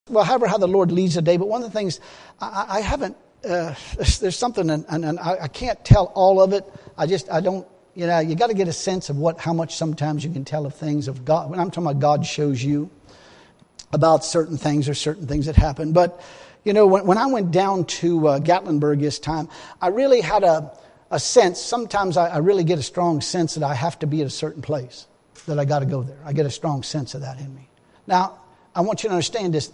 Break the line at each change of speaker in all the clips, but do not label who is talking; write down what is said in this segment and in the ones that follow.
Well, however how the Lord leads the day. But one of the things I haven't, there's something, and I can't tell all of it. I don't, you got to get a sense of how much sometimes you can tell of things of God. When I'm talking about God shows you about certain things or certain things that happen. But, when I went down to Gatlinburg this time, I really had a sense. Sometimes I really get a strong sense that I have to be at a certain place, that I got to go there. I get a strong sense of that in me. Now, I want you to understand this.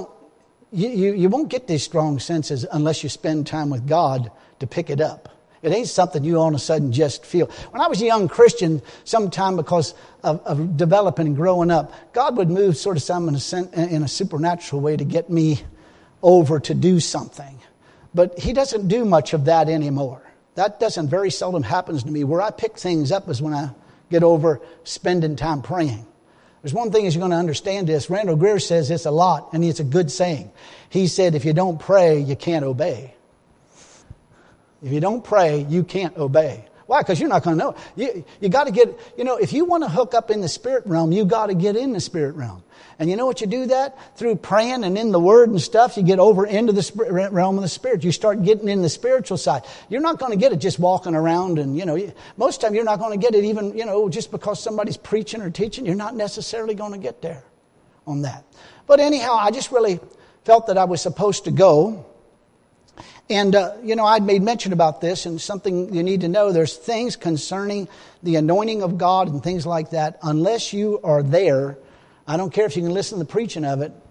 You won't get these strong senses unless you spend time with God to pick it up. It ain't something you all of a sudden just feel. When I was a young Christian, sometime because of developing and growing up, God would move sort of some in a supernatural way to get me over to do something. But He doesn't do much of that anymore. That very seldom happens to me. Where I pick things up is when I get over spending time praying. There's one thing is you're going to understand this. Randall Greer says this a lot, and it's a good saying. He said, if you don't pray, you can't obey. If you don't pray, you can't obey. Why? Because you're not going to know. You got to get, if you want to hook up in the spirit realm, you got to get in the spirit realm. And you know what you do that? Through praying and in the Word and stuff, you get over into the realm of the Spirit. You start getting in the spiritual side. You're not going to get it just walking around and, most of the time you're not going to get it even, just because somebody's preaching or teaching. You're not necessarily going to get there on that. But anyhow, I just really felt that I was supposed to go. And, I'd made mention about this, and something you need to know. There's things concerning the anointing of God and things like that. Unless you are there, I don't care if you can listen to the preaching of it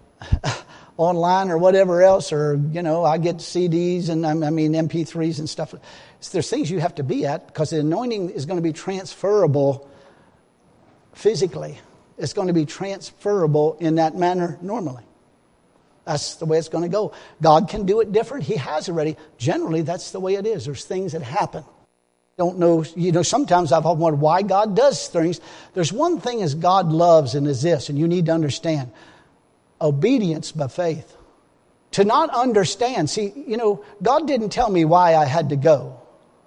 online or whatever else, or, I get CDs and MP3s and stuff. There's things you have to be at, because the anointing is going to be transferable physically. It's going to be transferable in that manner normally. That's the way it's going to go. God can do it different. He has already. Generally, that's the way it is. There's things that happen. Don't know, sometimes I've wondered why God does things. There's one thing is God loves, and is this, and you need to understand. Obedience by faith. To not understand. See, God didn't tell me why I had to go.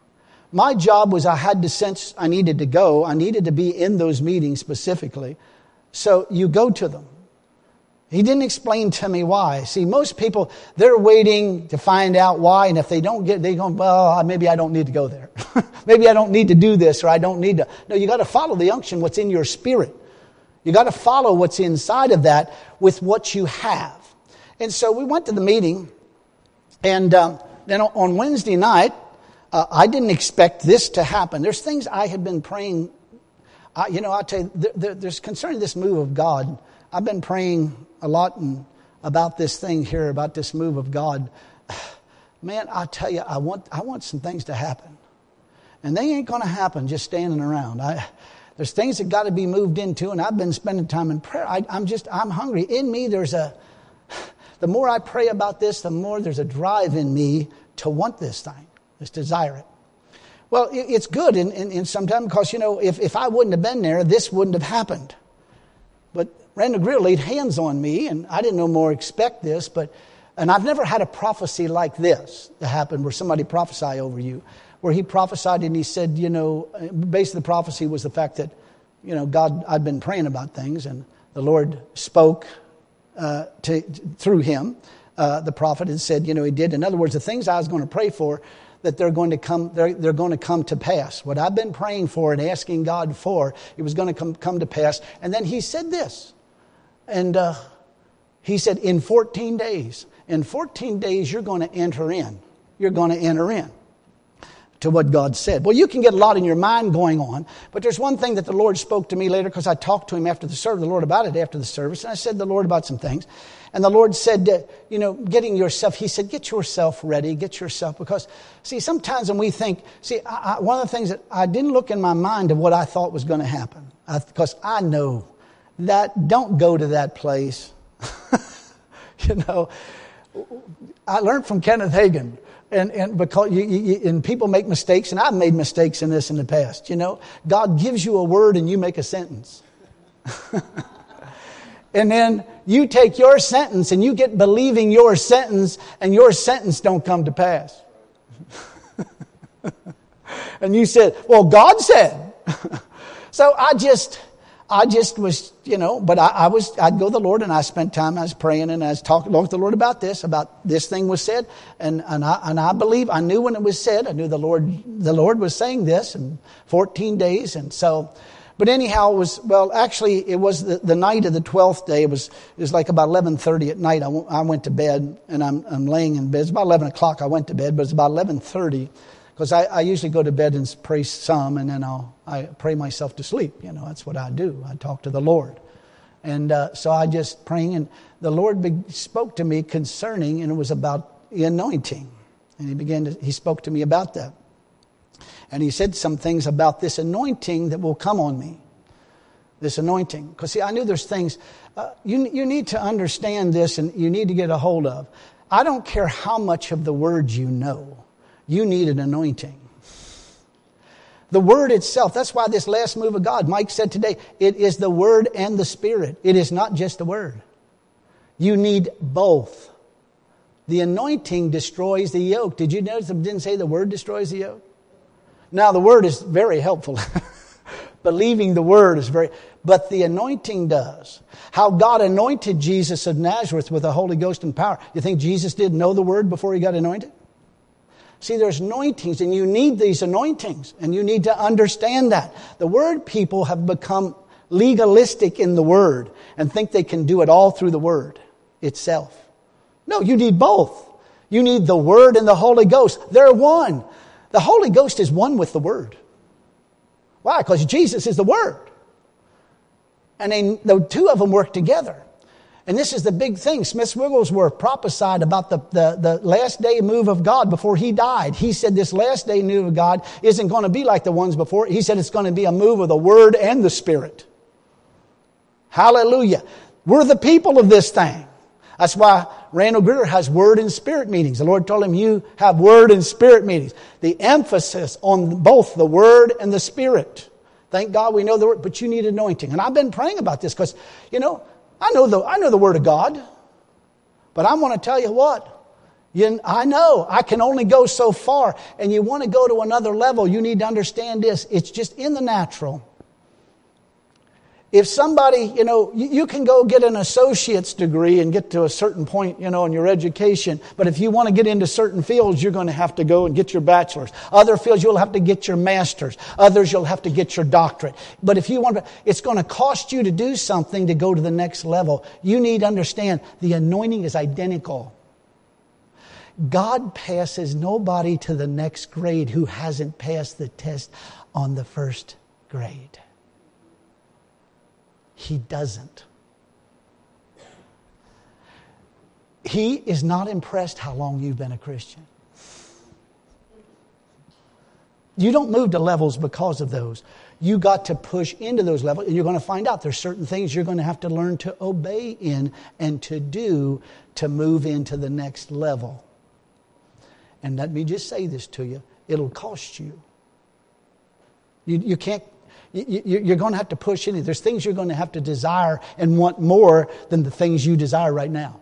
My job was I had to sense I needed to go. I needed to be in those meetings specifically. So you go to them. He didn't explain to me why. See, most people, they're waiting to find out why. And if they don't get, they go, well, maybe I don't need to go there. Maybe I don't need to do this, or I don't need to. No, you got to follow the unction, what's in your spirit. You got to follow what's inside of that with what you have. And so we went to the meeting. And then on Wednesday night, I didn't expect this to happen. There's things I had been praying. I'll tell you, there's concerning this move of God. I've been praying a lot about this thing here, about this move of God. Man, I tell you, I want some things to happen. And they ain't going to happen just standing around. There's things that got to be moved into, and I've been spending time in prayer. I'm hungry. In me, the more I pray about this, the more there's a drive in me to want this thing, just desire it. Well, it's good in sometimes because, if I wouldn't have been there, this wouldn't have happened. But Randall Greer laid hands on me, and I didn't no more expect this, and I've never had a prophecy like this to happen where somebody prophesy over you, where he prophesied and he said, basically the prophecy was the fact that, God, I'd been praying about things, and the Lord spoke through him, the prophet, and said, he did. In other words, the things I was going to pray for, that they're going to come to pass. What I've been praying for and asking God for, it was going to come to pass. And then he said this. And he said, in 14 days, you're going to enter in. You're going to enter in to what God said. Well, you can get a lot in your mind going on, but there's one thing that the Lord spoke to me later, because I talked to him after the service, the Lord about it after the service, and I said to the Lord about some things. And the Lord said, getting yourself, he said, get yourself ready, because, see, sometimes when we think, one of the things that I didn't look in my mind of what I thought was going to happen, because I know that don't go to that place. I learned from Kenneth Hagin. And because and people make mistakes, and I've made mistakes in this in the past. God gives you a word and you make a sentence. And then you take your sentence and you get believing your sentence, and your sentence don't come to pass. And you said, well, God said. So I I just was, but I'd go to the Lord, and I spent time, I was praying, and I was talking to the Lord about this thing was said. And I believe, I knew when it was said, I knew the Lord was saying this in 14 days. And so, but anyhow, it was the night of the 12th day. It was like about 11:30 at night. I went to bed, and I'm laying in bed. It's about 11 o'clock I went to bed, but it's about 11:30. Because I usually go to bed and pray some, and then I pray myself to sleep. That's what I do. I talk to the Lord. And so I just praying, and the Lord spoke to me concerning, and it was about the anointing. And he spoke to me about that. And he said some things about this anointing that will come on me. This anointing. Because see, I knew there's things, you need to understand this, and you need to get a hold of. I don't care how much of the word you know. You need an anointing. The Word itself, that's why this last move of God, Mike said today, it is the Word and the Spirit. It is not just the Word. You need both. The anointing destroys the yoke. Did you notice it didn't say the Word destroys the yoke? Now, the Word is very helpful. Believing the Word is but the anointing does. How God anointed Jesus of Nazareth with the Holy Ghost and power. You think Jesus didn't know the Word before He got anointed? See, there's anointings, and you need these anointings, and you need to understand that. The Word people have become legalistic in the Word and think they can do it all through the Word itself. No, you need both. You need the Word and the Holy Ghost. They're one. The Holy Ghost is one with the Word. Why? Because Jesus is the Word. And the two of them work together. And this is the big thing. Smith Wigglesworth prophesied about the last day move of God before he died. He said this last day move of God isn't going to be like the ones before. He said it's going to be a move of the Word and the Spirit. Hallelujah. We're the people of this thing. That's why Randall Greer has Word and Spirit meetings. The Lord told him, you have Word and Spirit meetings. The emphasis on both the Word and the Spirit. Thank God we know the Word, but you need anointing. And I've been praying about this because, I know the Word of God, but I want to tell you what. I know I can only go so far, and you want to go to another level, you need to understand this. It's just in the natural. If somebody, you can go get an associate's degree and get to a certain point, in your education. But if you want to get into certain fields, you're going to have to go and get your bachelor's. Other fields, you'll have to get your master's. Others, you'll have to get your doctorate. But if you want to, it's going to cost you to do something to go to the next level. You need to understand the anointing is identical. God passes nobody to the next grade who hasn't passed the test on the first grade. He doesn't. He is not impressed how long you've been a Christian. You don't move to levels because of those. You got to push into those levels, and you're going to find out there's certain things you're going to have to learn to obey in and to do to move into the next level. And let me just say this to you. It'll cost you. You can't. You're going to have to push in it. There's things you're going to have to desire and want more than the things you desire right now.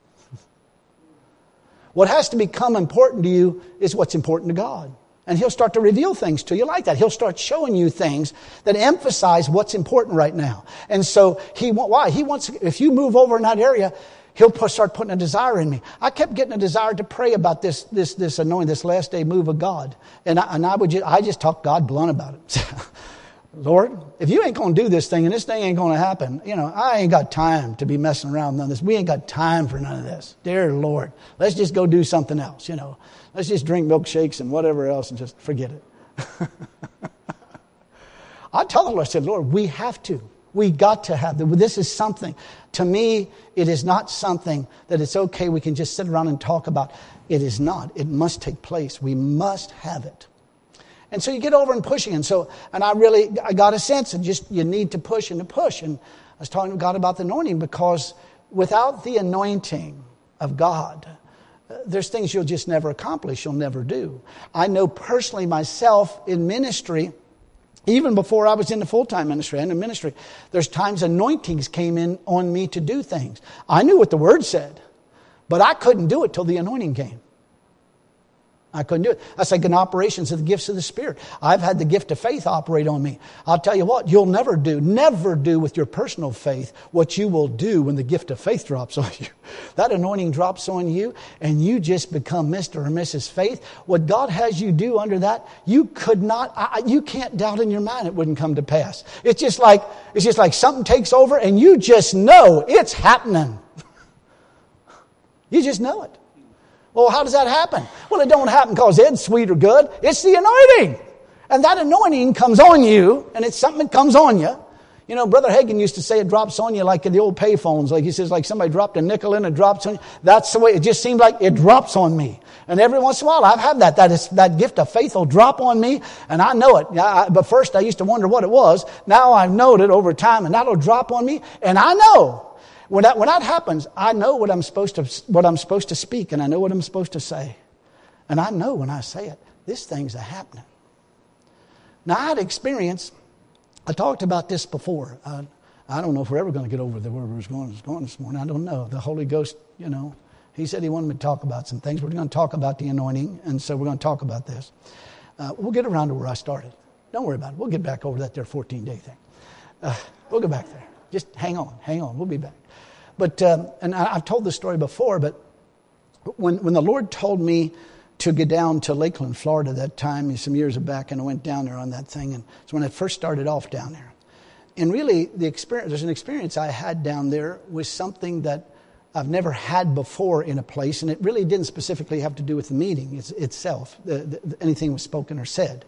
What has to become important to you is what's important to God. And He'll start to reveal things to you like that. He'll start showing you things that emphasize what's important right now. And so why? He wants, if you move over in that area, He'll start putting a desire in me. I kept getting a desire to pray about this anointing, this last day move of God. And I just talked God blunt about it. Lord, if you ain't going to do this thing and this thing ain't going to happen, I ain't got time to be messing around with none of this. We ain't got time for none of this. Dear Lord, let's just go do something else, Let's just drink milkshakes and whatever else and just forget it. I tell the Lord, I said, Lord, we have to. We got to have this is something. To me, it is not something that it's okay we can just sit around and talk about. It is not. It must take place. We must have it. And so you get over and pushing. And I got a sense of just you need to push and to push. And I was talking to God about the anointing because without the anointing of God, there's things you'll just never accomplish. You'll never do. I know personally myself in ministry, even before I was in the full-time ministry and in ministry, there's times anointings came in on me to do things. I knew what the Word said, but I couldn't do it till the anointing came. I couldn't do it. That's like in operations of the gifts of the Spirit. I've had the gift of faith operate on me. I'll tell you what, you'll never do with your personal faith what you will do when the gift of faith drops on you. That anointing drops on you and you just become Mr. or Mrs. Faith. What God has you do under that, you can't doubt in your mind it wouldn't come to pass. It's just like something takes over and you just know it's happening. You just know it. Well, how does that happen? Well, it don't happen because it's sweet or good. It's the anointing. And that anointing comes on you, and it's something that comes on you. You know, Brother Hagin used to say it drops on you like in the old payphones. Like he says, like somebody dropped a nickel in, it drops on you. That's the way, it just seemed like it drops on me. And every once in a while, I've had that gift of faith will drop on me, and I know it. But first, I used to wonder what it was. Now I've known it over time, and that'll drop on me, and I know. When that happens, I know what I'm supposed to speak, and I know what I'm supposed to say. And I know when I say it, this thing's happening. Now, I had experience. I talked about this before. I don't know if we're ever going to get over where we was going this morning. I don't know. The Holy Ghost, He said He wanted me to talk about some things. We're going to talk about the anointing, and so we're going to talk about this. We'll get around to where I started. Don't worry about it. We'll get back over that there 14-day thing. We'll go back there. Just hang on. We'll be back. But, and I've told this story before, but when the Lord told me to get down to Lakeland, Florida that time, some years back, and I went down there on that thing, and it's when I first started off down there. And really, there's an experience I had down there was something that I've never had before in a place, and it really didn't specifically have to do with the meeting itself, anything was spoken or said.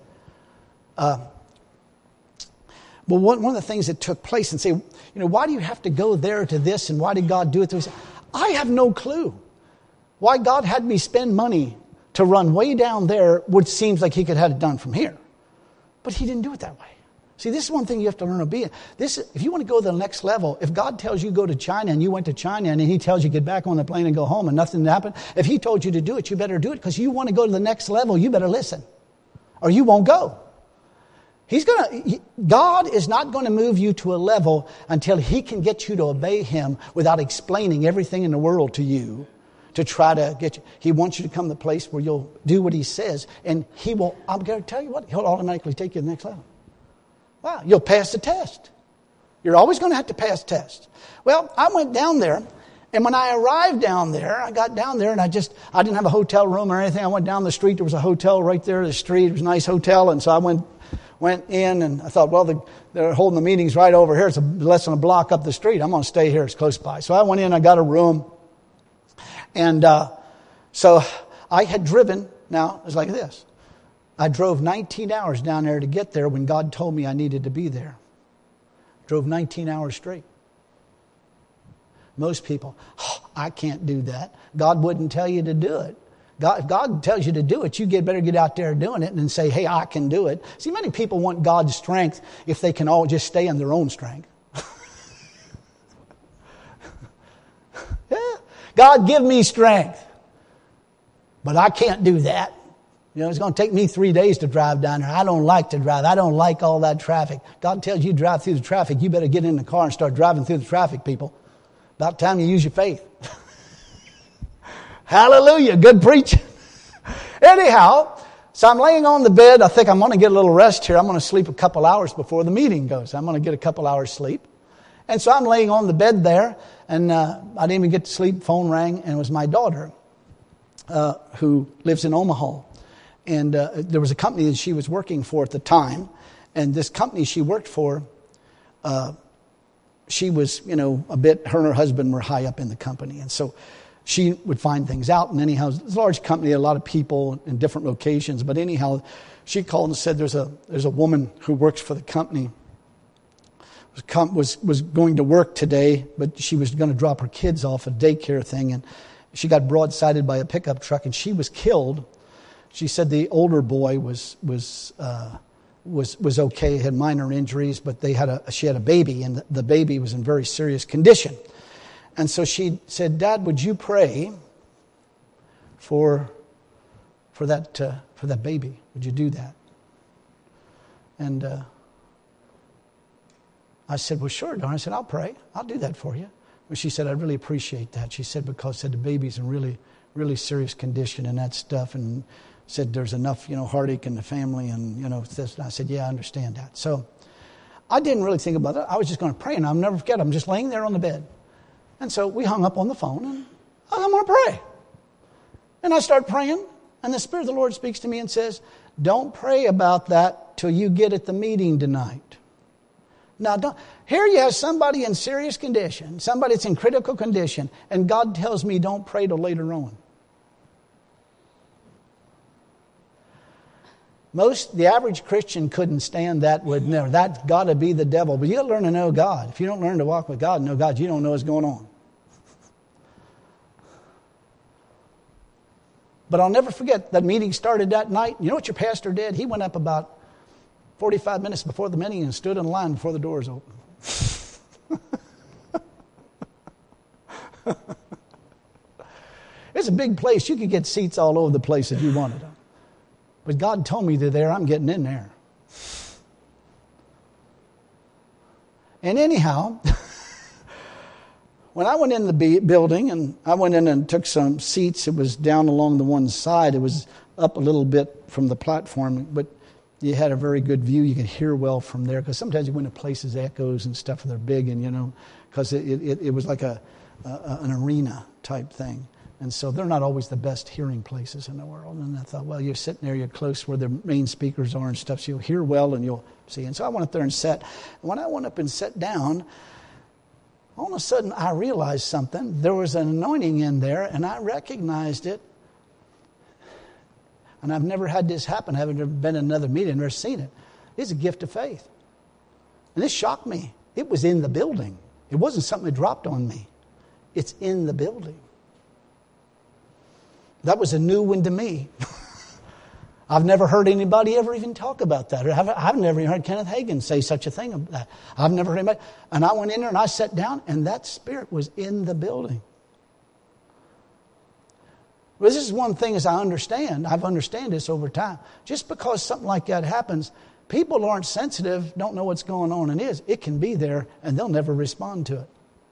Well, one of the things that took place and say, why do you have to go there to this and why did God do it to us? I have no clue why God had me spend money to run way down there, which seems like He could have it done from here. But He didn't do it that way. See, this is one thing you have to learn obedience. If you want to go to the next level, if God tells you go to China and you went to China and He tells you get back on the plane and go home and nothing happened, if He told you to do it, you better do it because you want to go to the next level, you better listen or you won't go. God is not going to move you to a level until He can get you to obey Him without explaining everything in the world to you to try to get you. He wants you to come to the place where you'll do what He says, and He will, I'm going to tell you what, He'll automatically take you to the next level. Wow, you'll pass the test. You're always going to have to pass tests. Well, I went down there, and when I arrived down there, I got down there, and I didn't have a hotel room or anything. I went down the street. There was a hotel right there, the street. It was a nice hotel, and so I went in and I thought, well, they're holding the meetings right over here. It's less than a block up the street. I'm going to stay here. It's close by. So I went in, I got a room. And so I had driven, now it was like this. I drove 19 hours down there to get there when God told me I needed to be there. Drove 19 hours straight. Most people, I can't do that. God wouldn't tell you to do it. If God tells you to do it, you better get out there doing it and say, hey, I can do it. See, many people want God's strength if they can all just stay in their own strength. Yeah. God, give me strength. But I can't do that. It's going to take me 3 days to drive down there. I don't like to drive. I don't like all that traffic. God tells you to drive through the traffic. You better get in the car and start driving through the traffic, people. About time you use your faith. Hallelujah. Good preaching. Anyhow, so I'm laying on the bed. I think I'm going to get a little rest here. I'm going to sleep a couple hours before the meeting goes. I'm going to get a couple hours sleep. And so I'm laying on the bed there, and I didn't even get to sleep. Phone rang, and it was my daughter who lives in Omaha. And there was a company that she was working for at the time. And this company she worked for, she was, her and her husband were high up in the company. And so she would find things out. And anyhow, it's a large company, a lot of people in different locations. But anyhow, she called and said there's a woman who works for the company, was going to work today, but she was going to drop her kids off a daycare thing. And she got broadsided by a pickup truck and she was killed. She said the older boy was okay, had minor injuries, but she had a baby, and the baby was in very serious condition. And so she said, Dad, would you pray for that baby? Would you do that? And I said, well, sure, darling. I said, I'll pray. I'll do that for you. Well, she said, I really appreciate that. She said, because the baby's in really, really serious condition and that stuff, and said there's enough, heartache in the family, and, this. And I said, yeah, I understand that. So I didn't really think about it. I was just going to pray, and I'll never forget. I'm just laying there on the bed. And so we hung up on the phone, and I'm going to pray. And I start praying, and the Spirit of the Lord speaks to me and says, don't pray about that till you get at the meeting tonight. Now, here you have somebody in serious condition, somebody that's in critical condition, and God tells me don't pray till later on. The average Christian couldn't stand that, would never. That's got to be the devil. But you got to learn to know God. If you don't learn to walk with God and know God, you don't know what's going on. But I'll never forget that meeting started that night. You know what your pastor did? He went up about 45 minutes before the meeting and stood in line before the doors opened. It's a big place. You could get seats all over the place if you wanted them. But God told me they're there. I'm getting in there. And anyhow, when I went in the building, and I went in and took some seats, it was down along the one side. It was up a little bit from the platform, but you had a very good view. You could hear well from there, because sometimes you went to places, echoes and stuff, and they're big, and because it was like an arena type thing. And so they're not always the best hearing places in the world. And I thought, well, you're sitting there, you're close where the main speakers are and stuff, so you'll hear well and you'll see. And so I went up there and sat. And when I went up and sat down, all of a sudden I realized something. There was an anointing in there, and I recognized it. And I've never had this happen. I haven't been in another meeting, never seen it. It's a gift of faith. And this shocked me. It was in the building. It wasn't something that dropped on me. It's in the building. That was a new one to me. I've never heard anybody ever even talk about that. I've never even heard Kenneth Hagin say such a thing about that. I've never heard anybody. And I went in there and I sat down, and that spirit was in the building. Well, this is one thing as I understand. I've understood this over time. Just because something like that happens, people aren't sensitive, don't know what's going on, and it can be there, and they'll never respond to it.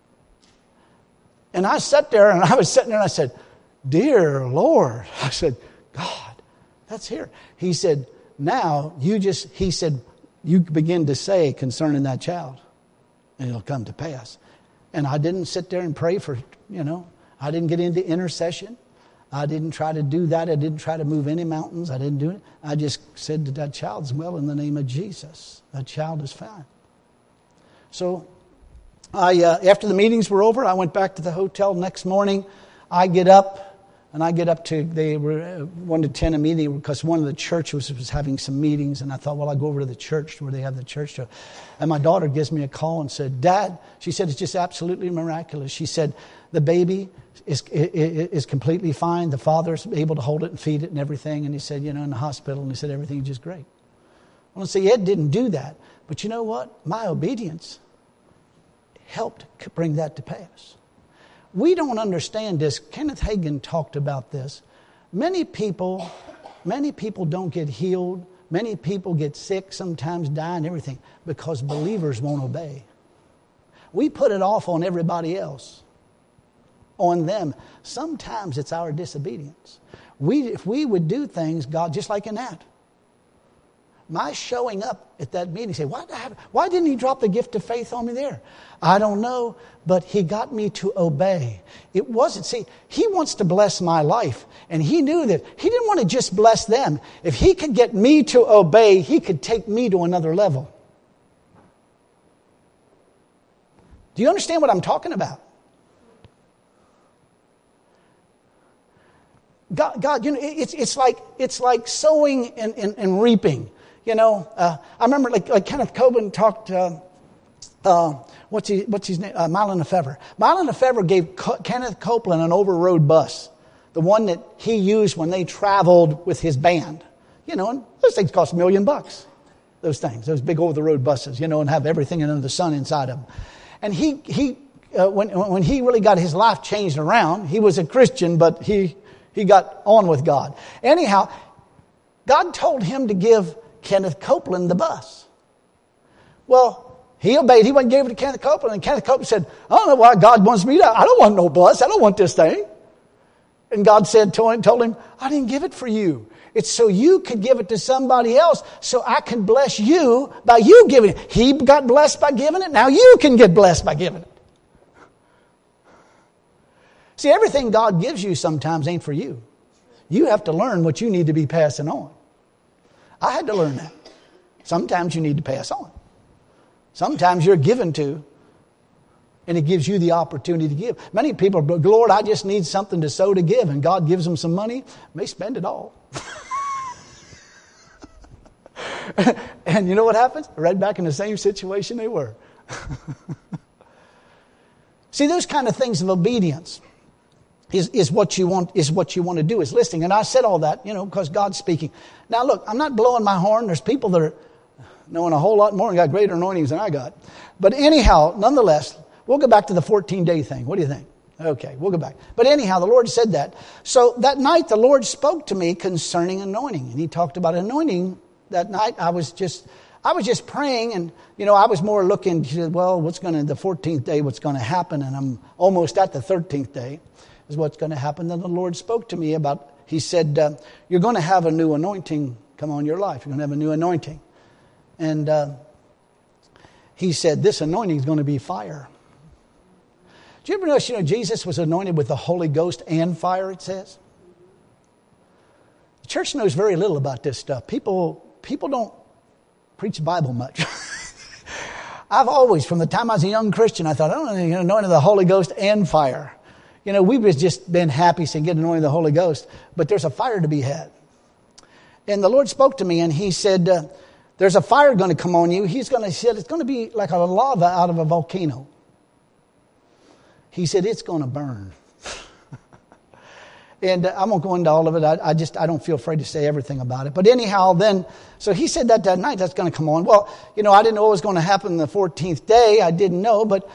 And I sat there, and I was sitting there, and I said, dear Lord, I said, God, that's here. He said, now you begin to say concerning that child, and it'll come to pass. And I didn't sit there and pray for, I didn't get into intercession. I didn't try to do that. I didn't try to move any mountains. I didn't do it. I just said to that child's well in the name of Jesus. That child is fine. So after the meetings were over, I went back to the hotel next morning. I get up they were 1 to 10 a meeting, because one of the churches was having some meetings, and I thought, well, I'll go over to the church where they have the church. And my daughter gives me a call and said, Dad, she said, it's just absolutely miraculous. She said, the baby is completely fine. The father's able to hold it and feed it and everything. And he said, in the hospital, and he said, everything's just great. Well, see, Ed didn't do that. But you know what? My obedience helped bring that to pass. We don't understand this. Kenneth Hagin talked about this. Many people don't get healed. Many people get sick, sometimes die and everything, because believers won't obey. We put it off on everybody else, on them. Sometimes it's our disobedience. If we would do things, God, just like in that. My showing up at that meeting, say, why didn't he drop the gift of faith on me there? I don't know, but he got me to obey. It wasn't, he wants to bless my life. And he knew that he didn't want to just bless them. If he could get me to obey, he could take me to another level. Do you understand what I'm talking about? God, it's like sowing and reaping. I remember like Kenneth Copeland talked. What's his name? Mylon Lefevre. Mylon Lefevre gave Kenneth Copeland an overroad bus, the one that he used when they traveled with his band. And those things cost $1 million. Those things, those big over-the-road buses, and have everything under the sun inside of them. And when he really got his life changed around, he was a Christian, but he got on with God. Anyhow, God told him to give Kenneth Copeland the bus. Well, he obeyed. He went and gave it to Kenneth Copeland. And Kenneth Copeland said, I don't know why God wants me to. I don't want no bus. I don't want this thing. And God told him, I didn't give it for you. It's so you could give it to somebody else, so I can bless you by you giving it. He got blessed by giving it. Now you can get blessed by giving it. See, everything God gives you sometimes ain't for you. You have to learn what you need to be passing on. I had to learn that. Sometimes you need to pass on. Sometimes you're given to, and it gives you the opportunity to give. Many people, Lord, I just need something to sow to give. And God gives them some money. They spend it all. And you know what happens? Right back in the same situation they were. See, those kind of things of obedience is what you want to do, is listening. And I said all that, because God's speaking. Now look, I'm not blowing my horn. There's people that are knowing a whole lot more and got greater anointings than I got. But anyhow, nonetheless, we'll go back to the 14-day thing. What do you think? Okay, we'll go back. But anyhow, the Lord said that. So that night, the Lord spoke to me concerning anointing. And He talked about anointing that night. I was just praying, and, I was more looking, the 14th day, what's going to happen? And I'm almost at the 13th day is what's going to happen. Then the Lord spoke to me about, He said, you're going to have a new anointing come on your life. You're going to have a new anointing. And He said, this anointing is going to be fire. Do you ever notice, Jesus was anointed with the Holy Ghost and fire, it says? The church knows very little about this stuff. People don't preach the Bible much. I've always, from the time I was a young Christian, I thought, anointed of the Holy Ghost and fire. We've just been happy to get anointed of the Holy Ghost, but there's a fire to be had. And the Lord spoke to me, and He said, there's a fire going to come on you. He said it's going to be like a lava out of a volcano. He said, it's going to burn. And I won't go into all of it. I don't feel afraid to say everything about it. But anyhow, so He said that night that's going to come on. Well, I didn't know what was going to happen the 14th day. I didn't know, but,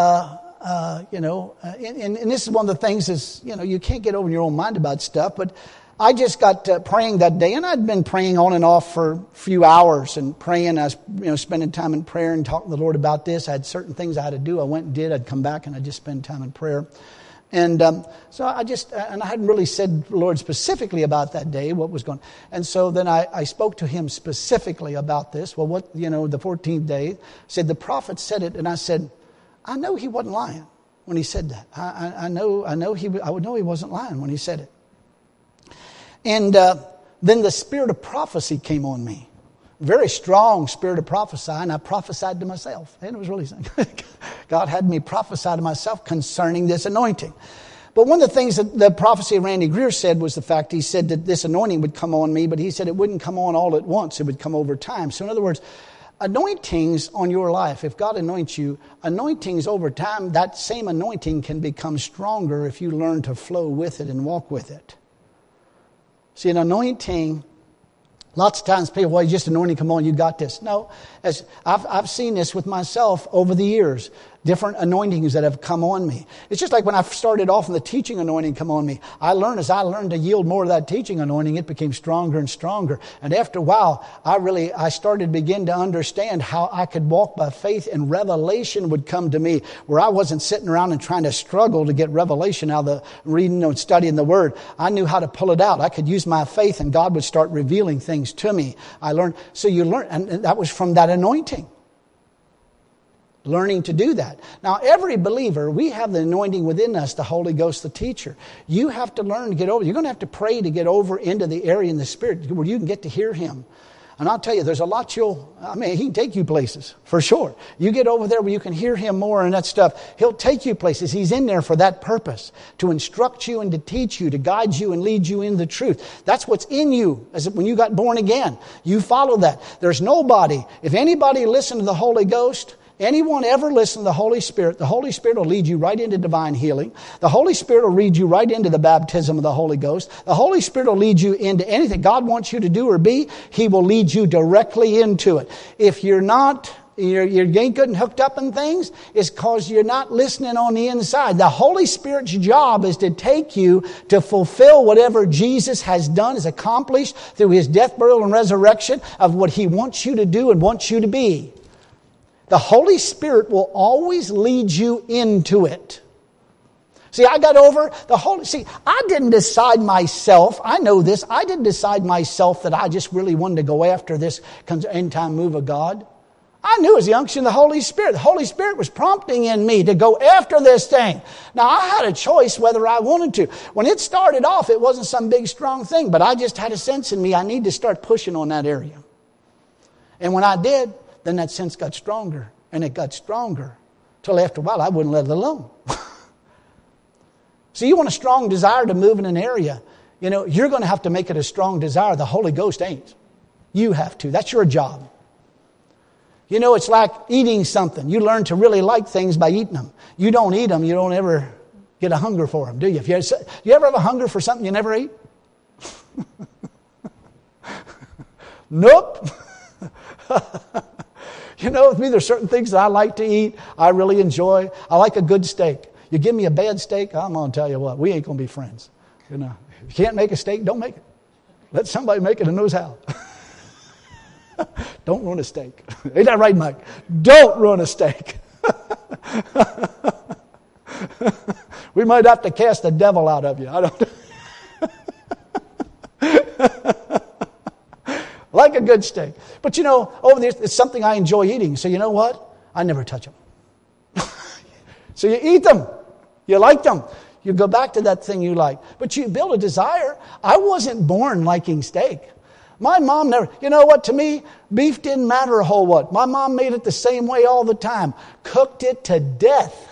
and this is one of the things is, you can't get over in your own mind about stuff. But I just got praying that day, and I'd been praying on and off for a few hours and praying. I was, spending time in prayer and talking to the Lord about this. I had certain things I had to do. I went and did. I'd come back, and I'd just spend time in prayer. And so I hadn't really said to the Lord specifically about that day, what was going on. And so then I spoke to Him specifically about this. Well, the 14th day, said the prophet said it, and I said, I know he wasn't lying when he said that. I would know he wasn't lying when he said it. And then the spirit of prophecy came on me. Very strong spirit of prophecy, and I prophesied to myself. And it was really God had me prophesy to myself concerning this anointing. But one of the things that the prophecy of Randy Greer said was the fact, he said that this anointing would come on me, but he said it wouldn't come on all at once. It would come over time. So in other words, anointings on your life, if God anoints you, anointings over time, that same anointing can become stronger if you learn to flow with it and walk with it. See, an anointing, lots of times people, well, you just anointing, come on, you got this. No, as I've seen this with myself over the years. Different anointings that have come on me. It's just like when I started off and the teaching anointing come on me. As I learned to yield more of that teaching anointing, it became stronger and stronger. And after a while, I started to begin to understand how I could walk by faith, and revelation would come to me where I wasn't sitting around and trying to struggle to get revelation out of the reading and studying the Word. I knew how to pull it out. I could use my faith and God would start revealing things to me. I learned. So you learn, and that was from that anointing. Learning to do that. Now, every believer, we have the anointing within us, the Holy Ghost, the teacher. You have to learn to get over. You're going to have to pray to get over into the area in the Spirit where you can get to hear Him. And I'll tell you, there's a lot He can take you places, for sure. You get over there where you can hear Him more and that stuff. He'll take you places. He's in there for that purpose, to instruct you and to teach you, to guide you and lead you in the truth. That's what's in you when you got born again. You follow that. There's nobody, if anybody listened to the Holy Ghost, anyone ever listen to the Holy Spirit will lead you right into divine healing. The Holy Spirit will lead you right into the baptism of the Holy Ghost. The Holy Spirit will lead you into anything God wants you to do or be. He will lead you directly into it. If you're ain't good and hooked up in things, it's because you're not listening on the inside. The Holy Spirit's job is to take you to fulfill whatever Jesus has done, has accomplished through His death, burial, and resurrection of what He wants you to do and wants you to be. The Holy Spirit will always lead you into it. See, I got over the whole... See, I didn't decide myself. I know this. I didn't decide myself that I just really wanted to go after this end-time move of God. I knew it was the unction of the Holy Spirit. The Holy Spirit was prompting in me to go after this thing. Now, I had a choice whether I wanted to. When it started off, it wasn't some big, strong thing, but I just had a sense in me I need to start pushing on that area. And when I did, then that sense got stronger, and it got stronger, till after a while I wouldn't let it alone. So you want a strong desire to move in an area, you're going to have to make it a strong desire. The Holy Ghost ain't. You have to. That's your job. It's like eating something. You learn to really like things by eating them. You don't eat them, you don't ever get a hunger for them, do you? You ever have a hunger for something you never ate? Nope. With me, there's certain things that I like to eat, I really enjoy. I like a good steak. You give me a bad steak, I'm going to tell you what, we ain't going to be friends. If you can't make a steak, don't make it. Let somebody make it who knows how. Don't ruin a steak. Ain't that right, Mike? Don't ruin a steak. We might have to cast the devil out of you. I don't. Like a good steak. But over there, it's something I enjoy eating. So you know what? I never touch them. So you eat them. You like them. You go back to that thing you like. But you build a desire. I wasn't born liking steak. My mom never, to me, beef didn't matter a whole lot. My mom made it the same way all the time. Cooked it to death.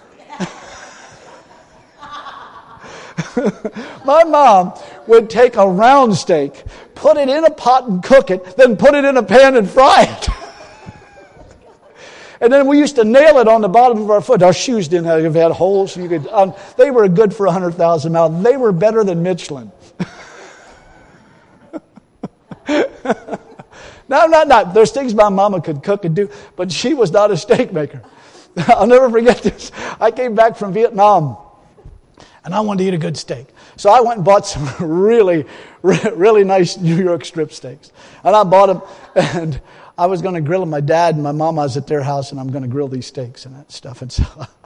My mom would take a round steak, put it in a pot and cook it, then put it in a pan and fry it. And then we used to nail it on the bottom of our foot. Our shoes didn't have holes. So they were good for 100,000 miles. They were better than Michelin. No, there's things my mama could cook and do, but she was not a steak maker. I'll never forget this. I came back from Vietnam, and I wanted to eat a good steak. So I went and bought some really, really nice New York strip steaks. And I bought them, and I was going to grill them. My dad and my mom, I was at their house, and I'm going to grill these steaks and that stuff. And so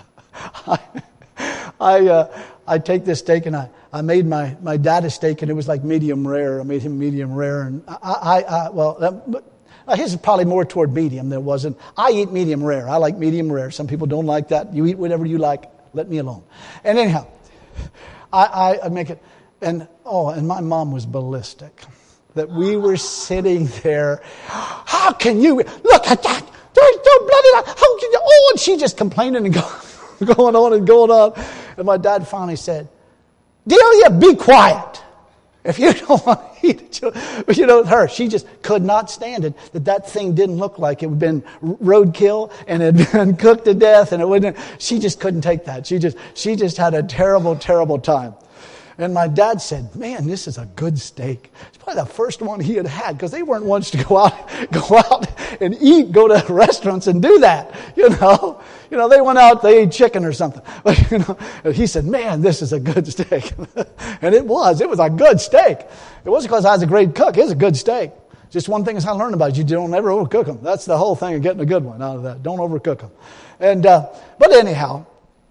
I take this steak, and I made my dad a steak, and it was like medium rare. I made him medium rare, and his is probably more toward medium than it wasn't. I eat medium rare. I like medium rare. Some people don't like that. You eat whatever you like. Let me alone. And anyhow, I make it, and my mom was ballistic. That we were sitting there. How can you look at that? There's no blood in that. How can you? Oh, and she just complaining and going on and going on. And my dad finally said, "Delia, be quiet. If you don't want to eat it." But her, she just could not stand it. That thing didn't look like it had been roadkill and it had been cooked to death, and it wouldn't. She just couldn't take that. She just had a terrible, terrible time. And my dad said, "Man, this is a good steak." It's probably the first one he had because they weren't ones to go out and eat, go to restaurants and do that. They went out, they ate chicken or something. But he said, "Man, this is a good steak." And it was a good steak. It wasn't because I was a great cook. It was a good steak. Just one thing is I learned about it. You don't ever overcook them. That's the whole thing of getting a good one out of that. Don't overcook them. And, but anyhow,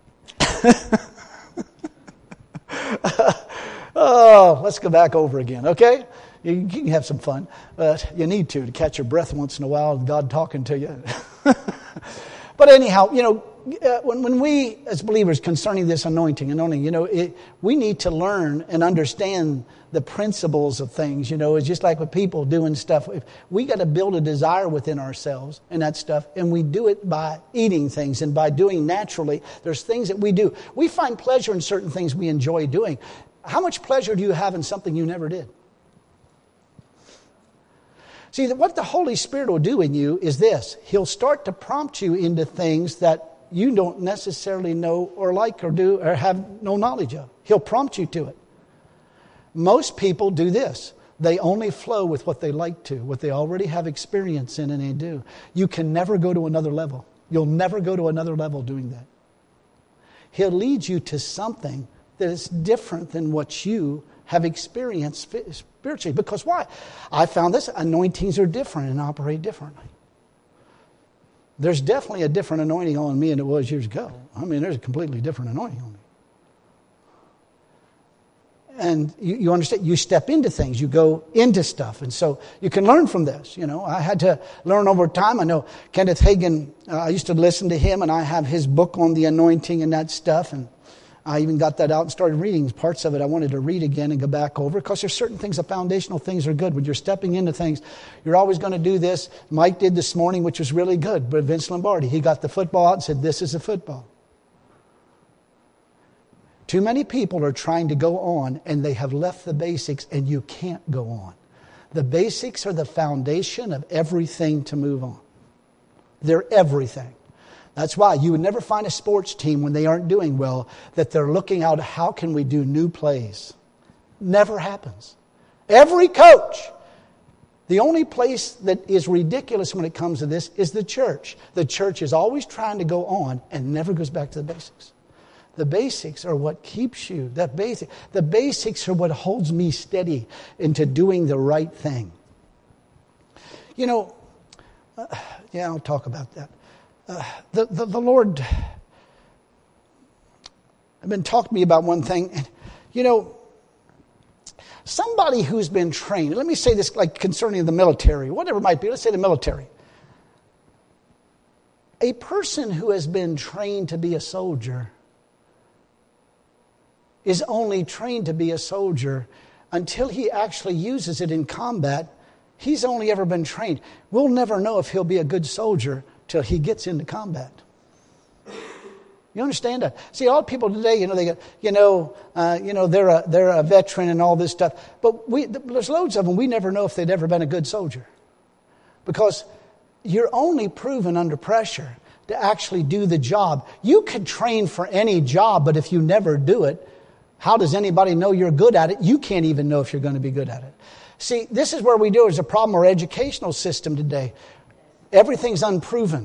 let's go back over again, okay? You can have some fun, but you need to catch your breath once in a while with God talking to you. But anyhow, when we as believers concerning this anointing, we need to learn and understand the principles of things. It's just like with people doing stuff. We got to build a desire within ourselves and that stuff, and we do it by eating things and by doing naturally. There's things that we do. We find pleasure in certain things we enjoy doing. How much pleasure do you have in something you never did? See, what the Holy Spirit will do in you is this. He'll start to prompt you into things that you don't necessarily know or like or do or have no knowledge of. He'll prompt you to it. Most people do this. They only flow with what they like to, what they already have experience in, and they do. You can never go to another level. You'll never go to another level doing that. He'll lead you to something that is different than what you have experienced spiritually. Because why? I found this. Anointings are different and operate differently. There's definitely a different anointing on me than it was years ago. There's a completely different anointing on me. And you understand, you step into things, you go into stuff. And so you can learn from this. I had to learn over time. I know Kenneth Hagin, I used to listen to him, and I have his book on the anointing and that stuff. And I even got that out and started reading parts of it. I wanted to read again and go back over, because there's certain things, the foundational things are good. When you're stepping into things, you're always going to do this. Mike did this morning, which was really good. But Vince Lombardi, he got the football out and said, this is a football. Too many people are trying to go on, and they have left the basics, and you can't go on. The basics are the foundation of everything to move on. They're everything. That's why you would never find a sports team when they aren't doing well that they're looking out, how can we do new plays? Never happens. Every coach. The only place that is ridiculous when it comes to this is the church. The church is always trying to go on and never goes back to the basics. The basics are what keeps you. The basics are what holds me steady into doing the right thing. I'll talk about that. The Lord have been talking to me about one thing. Somebody who's been trained, let me say this like concerning the military, whatever it might be, let's say the military. A person who has been trained to be a soldier is only trained to be a soldier until he actually uses it in combat. He's only ever been trained. We'll never know if he'll be a good soldier till he gets into combat. You understand that? See, all people today, they're a veteran and all this stuff. But there's loads of them. We never know if they'd ever been a good soldier, because you're only proven under pressure to actually do the job. You could train for any job, but if you never do it, how does anybody know you're good at it? You can't even know if you're going to be good at it. See, this is where we do. There's a problem with our educational system today. Everything's unproven.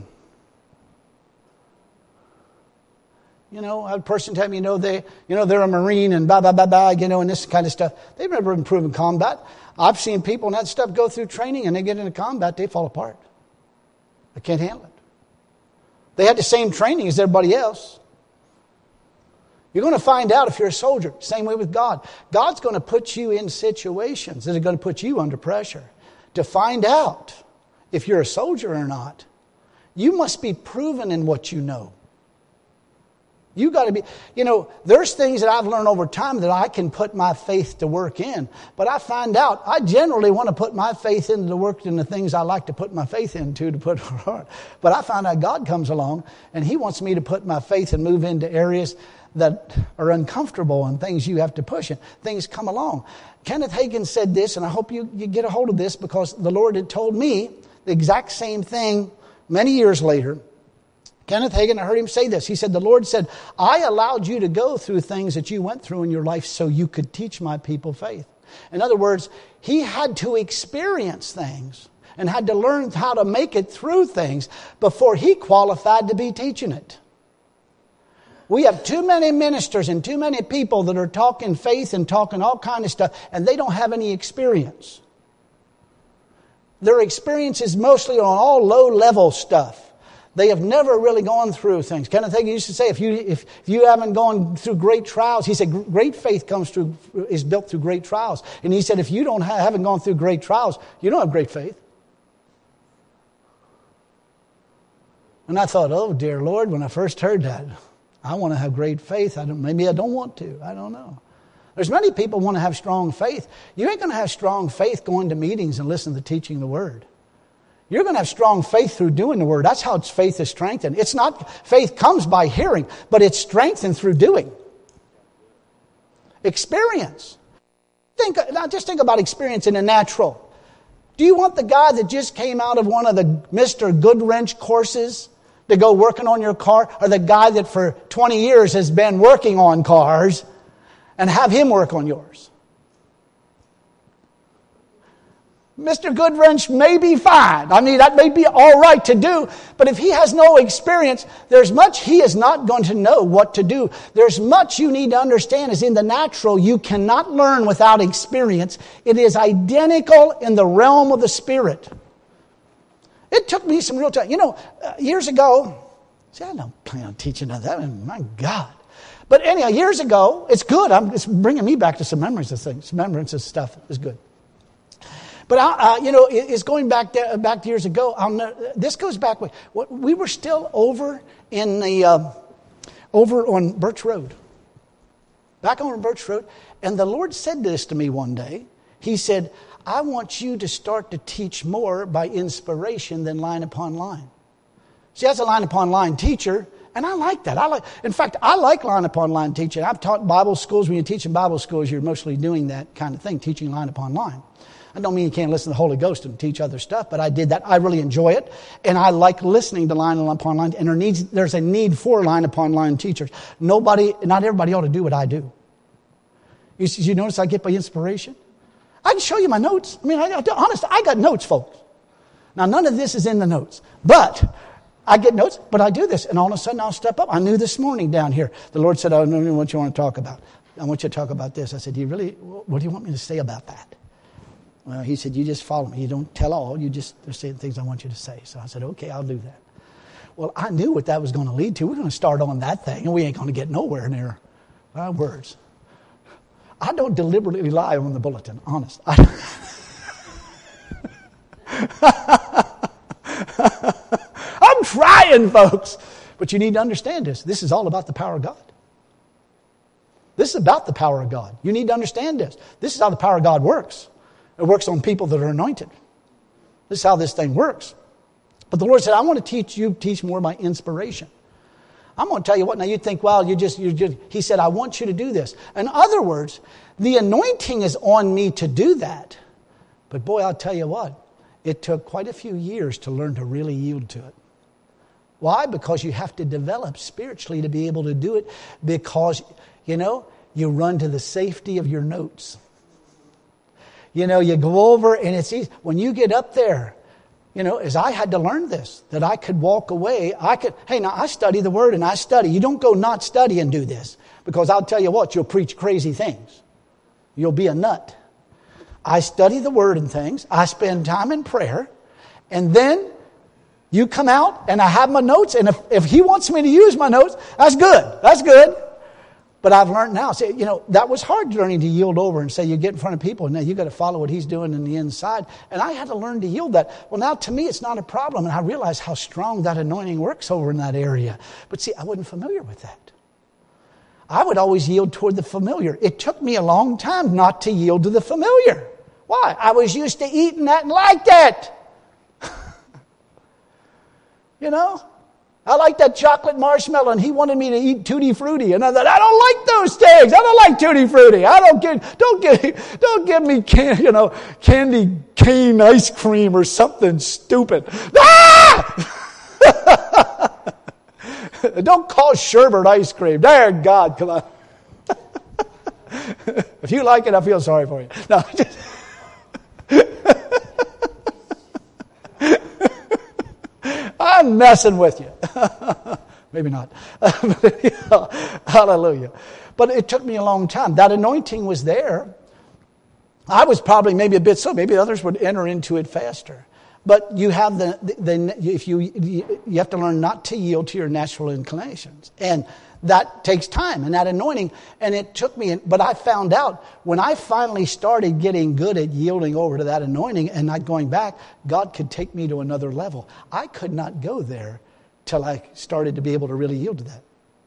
I had a person tell me, they're a Marine and blah, blah, blah, blah, and this kind of stuff. They've never been proven combat. I've seen people and that stuff go through training, and they get into combat, they fall apart. They can't handle it. They had the same training as everybody else. You're going to find out if you're a soldier. Same way with God. God's going to put you in situations that are going to put you under pressure to find out if you're a soldier or not. You must be proven in what you know. You got to be, there's things that I've learned over time that I can put my faith to work in. But I find out I generally want to put my faith into the work in the things I like to put my faith into to put hard. But I find out God comes along and He wants me to put my faith and move into areas that are uncomfortable and things you have to push in. Things come along. Kenneth Hagin said this, and I hope you get a hold of this, because the Lord had told me the exact same thing many years later. Kenneth Hagin, I heard him say this. He said, the Lord said, I allowed you to go through things that you went through in your life so you could teach my people faith. In other words, He had to experience things and had to learn how to make it through things before He qualified to be teaching it. We have too many ministers and too many people that are talking faith and talking all kind of stuff, and they don't have any experience. Their experience is mostly on all low-level stuff. They have never really gone through things. Kenneth Hagin used to say, if you haven't gone through great trials, he said, great faith is built through great trials. And he said, if you haven't gone through great trials, you don't have great faith. And I thought, oh dear Lord, when I first heard that, I want to have great faith. Maybe I don't want to. I don't know. There's many people want to have strong faith. You ain't going to have strong faith going to meetings and listening to the teaching of the Word. You're going to have strong faith through doing the Word. That's how faith is strengthened. It's not, faith comes by hearing, but it's strengthened through doing. Experience. Just think about experience in the natural. Do you want the guy that just came out of one of the Mr. Goodwrench courses to go working on your car, or the guy that for 20 years has been working on cars and have him work on yours? Mr. Goodwrench may be fine. That may be all right to do. But if he has no experience, there's much he is not going to know what to do. There's much you need to understand is in the natural, you cannot learn without experience. It is identical in the realm of the Spirit. It took me some real time. Years ago, I don't plan on teaching on that. My God. But anyhow, years ago, it's good. It's bringing me back to some memories of things. Remembrance of stuff is good. But, it's going back to years ago. This goes back. We were still over on Birch Road. Back on Birch Road. And the Lord said this to me one day. He said, I want you to start to teach more by inspiration than line upon line. See, as a line upon line teacher, and I like that. In fact, I like line upon line teaching. I've taught Bible schools. When you're teaching Bible schools, you're mostly doing that kind of thing, teaching line upon line. I don't mean you can't listen to the Holy Ghost and teach other stuff, but I did that. I really enjoy it. And I like listening to line upon line. And there's a need for line upon line teachers. Not everybody ought to do what I do. You notice I get my inspiration? I can show you my notes. I mean, honest, I got notes, folks. Now, none of this is in the notes. But I get notes, but I do this. And all of a sudden, I'll step up. I knew this morning down here, the Lord said, I don't know what you want to talk about. I want you to talk about this. I said, what do you want me to say about that? Well, he said, you just follow me. You don't tell all. There's certain things I want you to say. So I said, okay, I'll do that. Well, I knew what that was going to lead to. We're going to start on that thing, and we ain't going to get nowhere near our words. I don't deliberately lie on the bulletin, honest. I'm trying, folks. But you need to understand this. This is all about the power of God. This is about the power of God. You need to understand this. This is how the power of God works. It works on people that are anointed. This is how this thing works. But the Lord said, I want to teach more by inspiration. I'm going to tell you what. Now you think, well, he said, I want you to do this. In other words, the anointing is on me to do that. But boy, I'll tell you what. It took quite a few years to learn to really yield to it. Why? Because you have to develop spiritually to be able to do it. Because, you run to the safety of your notes. You go over and it's easy. When you get up there, as I had to learn this, that I could walk away. I study the Word and I study. You don't go not study and do this. Because I'll tell you what, you'll preach crazy things. You'll be a nut. I study the Word and things. I spend time in prayer. And then you come out and I have my notes. And if He wants me to use my notes, that's good. That's good. But I've learned now, that was hard learning to yield over and say you get in front of people and now you got to follow what He's doing in the inside. And I had to learn to yield that. Well, now to me it's not a problem. And I realize how strong that anointing works over in that area. But see, I wasn't familiar with that. I would always yield toward the familiar. It took me a long time not to yield to the familiar. Why? I was used to eating that and liked it. I like that chocolate marshmallow, and he wanted me to eat Tutti Frutti, and I thought, I don't like those things. I don't like Tutti Frutti. Don't give me candy cane ice cream or something stupid. Ah! Don't call sherbet ice cream. There, God, come on. If you like it, I feel sorry for you. No. I'm messing with you. Maybe not. Hallelujah. But it took me a long time. That anointing was there. I was probably maybe a bit slow. Maybe others would enter into it faster. But you have you have to learn not to yield to your natural inclinations. And that takes time and that anointing. And it took me, but I found out when I finally started getting good at yielding over to that anointing and not going back, God could take me to another level. I could not go there till I started to be able to really yield to that.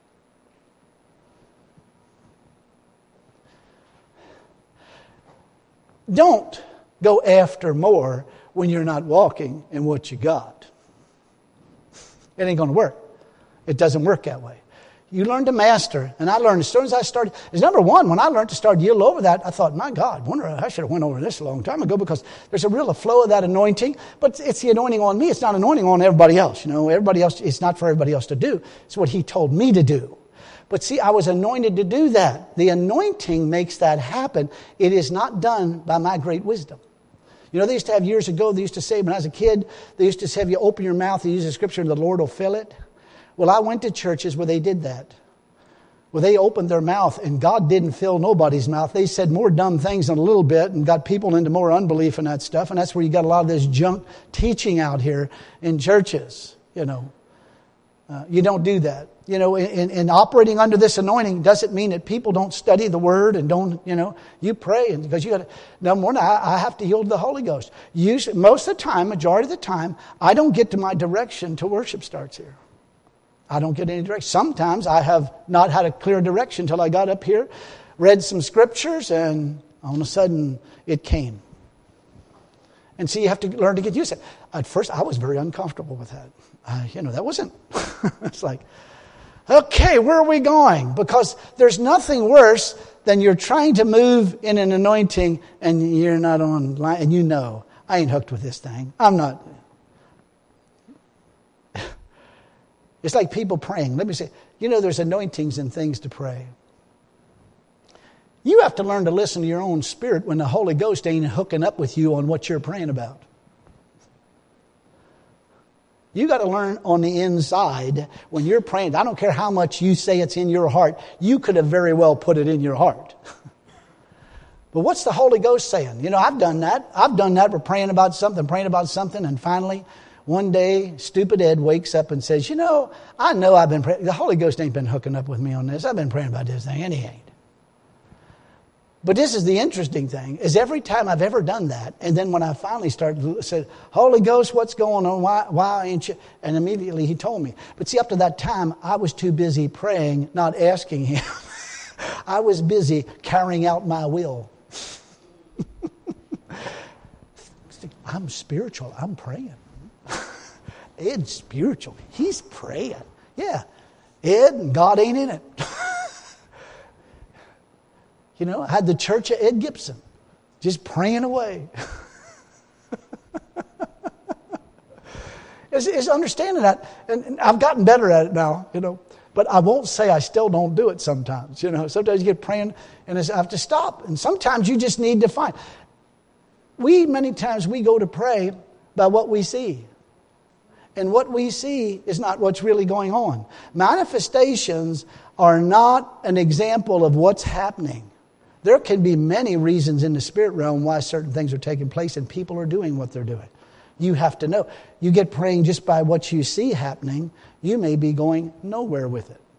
Don't go after more when you're not walking in what you got. It ain't going to work. It doesn't work that way. You learn to master. And I learned as soon as I started. It's number one, when I learned to start yield over that, I thought, my God, I should have went over this a long time ago because there's a real flow of that anointing. But it's the anointing on me. It's not anointing on everybody else. Everybody else, it's not for everybody else to do. It's what He told me to do. But see, I was anointed to do that. The anointing makes that happen. It is not done by my great wisdom. They used to have years ago, they used to say when I was a kid, they used to have you open your mouth and use the scripture and the Lord will fill it. Well, I went to churches where they did that. Well, they opened their mouth and God didn't fill nobody's mouth. They said more dumb things than a little bit and got people into more unbelief and that stuff. And that's where you got a lot of this junk teaching out here in churches. You don't do that. in operating under this anointing doesn't mean that people don't study the Word and don't, you pray. And because you got to, number one, I have to yield to the Holy Ghost. Usually, most of the time, majority of the time, I don't get to my direction till worship starts here. I don't get any direction. Sometimes I have not had a clear direction till I got up here, read some scriptures, and all of a sudden it came. And see, you have to learn to get used to it. At first, I was very uncomfortable with that. That wasn't, it's like, okay, where are we going? Because there's nothing worse than you're trying to move in an anointing and you're not online. And I ain't hooked with this thing. I'm not. It's like people praying. Let me say, there's anointings and things to pray. You have to learn to listen to your own spirit when the Holy Ghost ain't hooking up with you on what you're praying about. You got to learn on the inside when you're praying. I don't care how much you say it's in your heart. You could have very well put it in your heart. But what's the Holy Ghost saying? I've done that. I've done that. We're praying about something, and finally, one day, stupid Ed wakes up and says, I know I've been praying. The Holy Ghost ain't been hooking up with me on this. I've been praying about this thing, and he ain't. But this is the interesting thing, is every time I've ever done that, and then when I finally said, Holy Ghost, what's going on? Why ain't you? And immediately he told me. But see, up to that time, I was too busy praying, not asking him. I was busy carrying out my will. I'm spiritual. I'm praying. Ed's spiritual. He's praying. Yeah. Ed and God ain't in it. I had the church of Ed Gibson just praying away. It's understanding that. And I've gotten better at it now, But I won't say I still don't do it sometimes. Sometimes you get praying and I have to stop. And sometimes you just need to find. Many times we go to pray by what we see. And what we see is not what's really going on. Manifestations are not an example of what's happening. There can be many reasons in the spirit realm why certain things are taking place and people are doing what they're doing. You have to know. You get praying just by what you see happening, you may be going nowhere with it.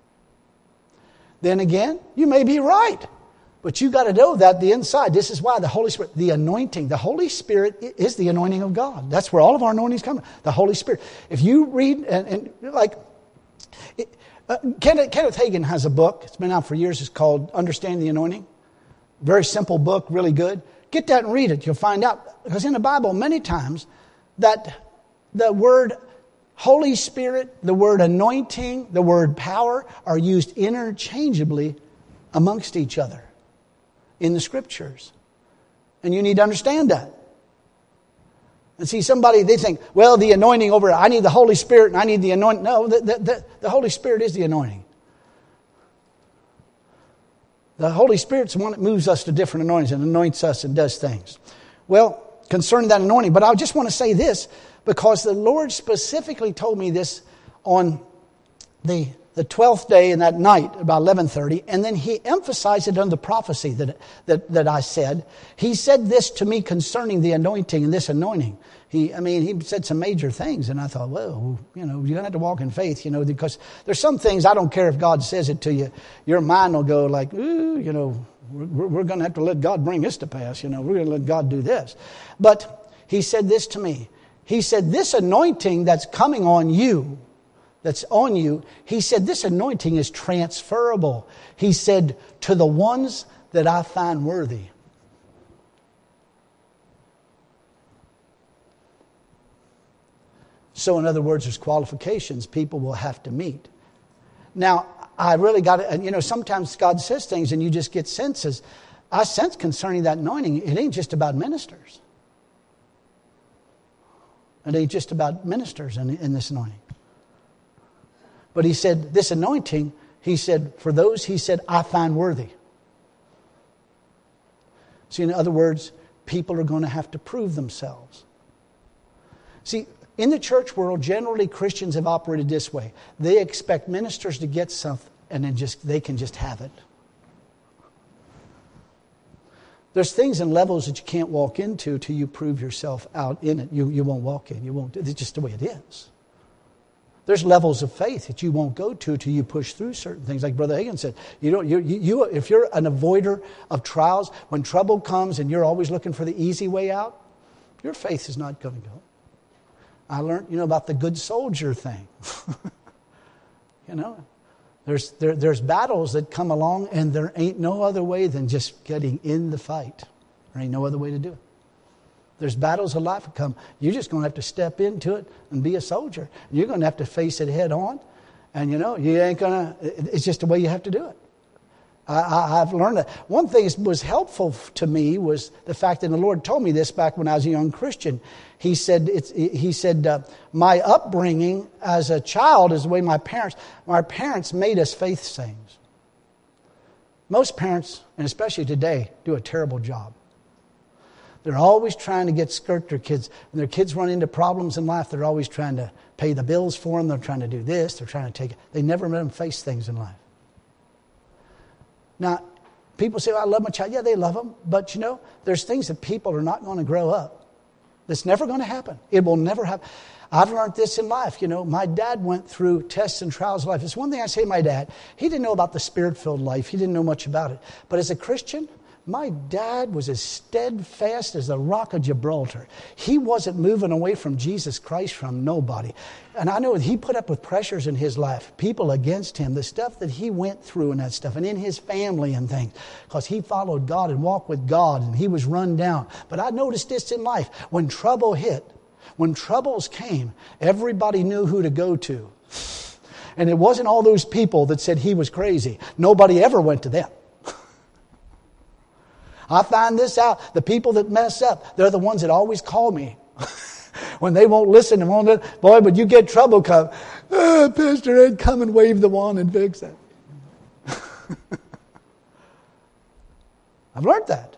Then again, you may be right. But you got to know that the inside. This is why the Holy Spirit, the anointing, the Holy Spirit is the anointing of God. That's where all of our anointings come from. The Holy Spirit. If you read Kenneth Hagin has a book. It's been out for years. It's called Understanding the Anointing. Very simple book, really good. Get that and read it. You'll find out. Because in the Bible, many times, that the word Holy Spirit, the word anointing, the word power are used interchangeably amongst each other in the Scriptures. And you need to understand that. And see, they think, well, the anointing over, I need the Holy Spirit and I need the anointing. No, the Holy Spirit is the anointing. The Holy Spirit's the one that moves us to different anointings and anoints us and does things. Well, concerning that anointing, but I just want to say this, because the Lord specifically told me this on the 12th day and that night, about 11:30, and then he emphasized it on the prophecy that I said. He said this to me concerning the anointing and this anointing. He said some major things, and I thought, well, you're going to have to walk in faith, because there's some things, I don't care if God says it to you, your mind will go like, ooh, we're going to have to let God bring this to pass, we're going to let God do this. But he said this to me. He said, this anointing that's coming on you, that's on you, he said, this anointing is transferable. He said, to the ones that I find worthy. So in other words, there's qualifications people will have to meet. Now, I really got it. Sometimes God says things and you just get senses. I sense concerning that anointing, it ain't just about ministers. It ain't just about ministers in this anointing. But he said, this anointing, he said, for those, he said, I find worthy. See, in other words, people are going to have to prove themselves. See, in the church world, generally Christians have operated this way. They expect ministers to get something and then they can just have it. There's things and levels that you can't walk into till you prove yourself out in it. You won't walk in. You won't. It's just the way it is. There's levels of faith that you won't go to till you push through certain things. Like Brother Hagin said, if you're an avoider of trials, when trouble comes and you're always looking for the easy way out, your faith is not going to go. I learned, about the good soldier thing. There's battles that come along and there ain't no other way than just getting in the fight. There ain't no other way to do it. There's battles of life that come. You're just going to have to step into it and be a soldier. You're going to have to face it head on. And you ain't going to, it's just the way you have to do it. I've learned that. One thing that was helpful to me was the fact that the Lord told me this back when I was a young Christian. He said, my upbringing as a child is the way my parents made us faith saints. Most parents, and especially today, do a terrible job. They're always trying to skirt their kids. When their kids run into problems in life, they're always trying to pay the bills for them. They're trying to do this. They're trying to take it. They never let them face things in life. Now, people say, I love my child. Yeah, they love them. But, there's things that people are not going to grow up. That's never going to happen. It will never happen. I've learned this in life. My dad went through tests and trials of life. It's one thing I say to my dad. He didn't know about the Spirit-filled life. He didn't know much about it. But as a Christian, my dad was as steadfast as the rock of Gibraltar. He wasn't moving away from Jesus Christ from nobody. And I know he put up with pressures in his life, people against him, the stuff that he went through and that stuff, and in his family and things, because he followed God and walked with God, and he was run down. But I noticed this in life. When trouble hit, when troubles came, everybody knew who to go to. And it wasn't all those people that said he was crazy. Nobody ever went to them. I find this out. The people that mess up, they're the ones that always call me. When they won't listen and boy, but you get trouble come. Pastor Ed, come and wave the wand and fix it. I've learned that.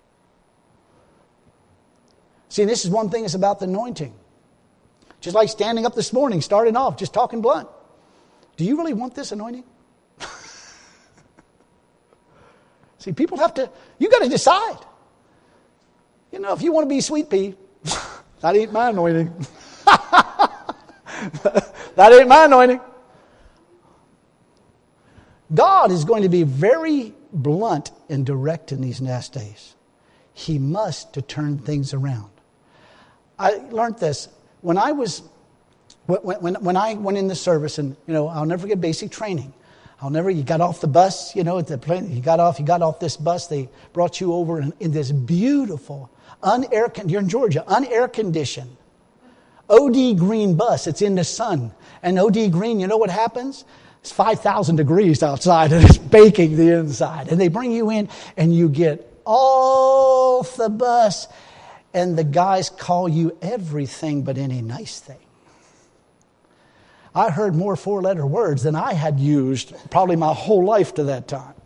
See, this is one thing that's about the anointing. Just like standing up this morning, starting off, just talking blunt. Do you really want this anointing? See, people you got to decide. If you want to be sweet pea, that ain't my anointing. That ain't my anointing. God is going to be very blunt and direct in these last days. He must to turn things around. I learned this when I went in the service, and I'll never forget basic training. You got off the bus, at the plane, you got off this bus, they brought you over in this beautiful, you're in Georgia, unair conditioned, OD green bus. It's in the sun. And OD green, you know what happens? It's 5,000 degrees outside and it's baking the inside. And they bring you in and you get off the bus and the guys call you everything but any nice thing. I heard more four-letter words than I had used probably my whole life to that time.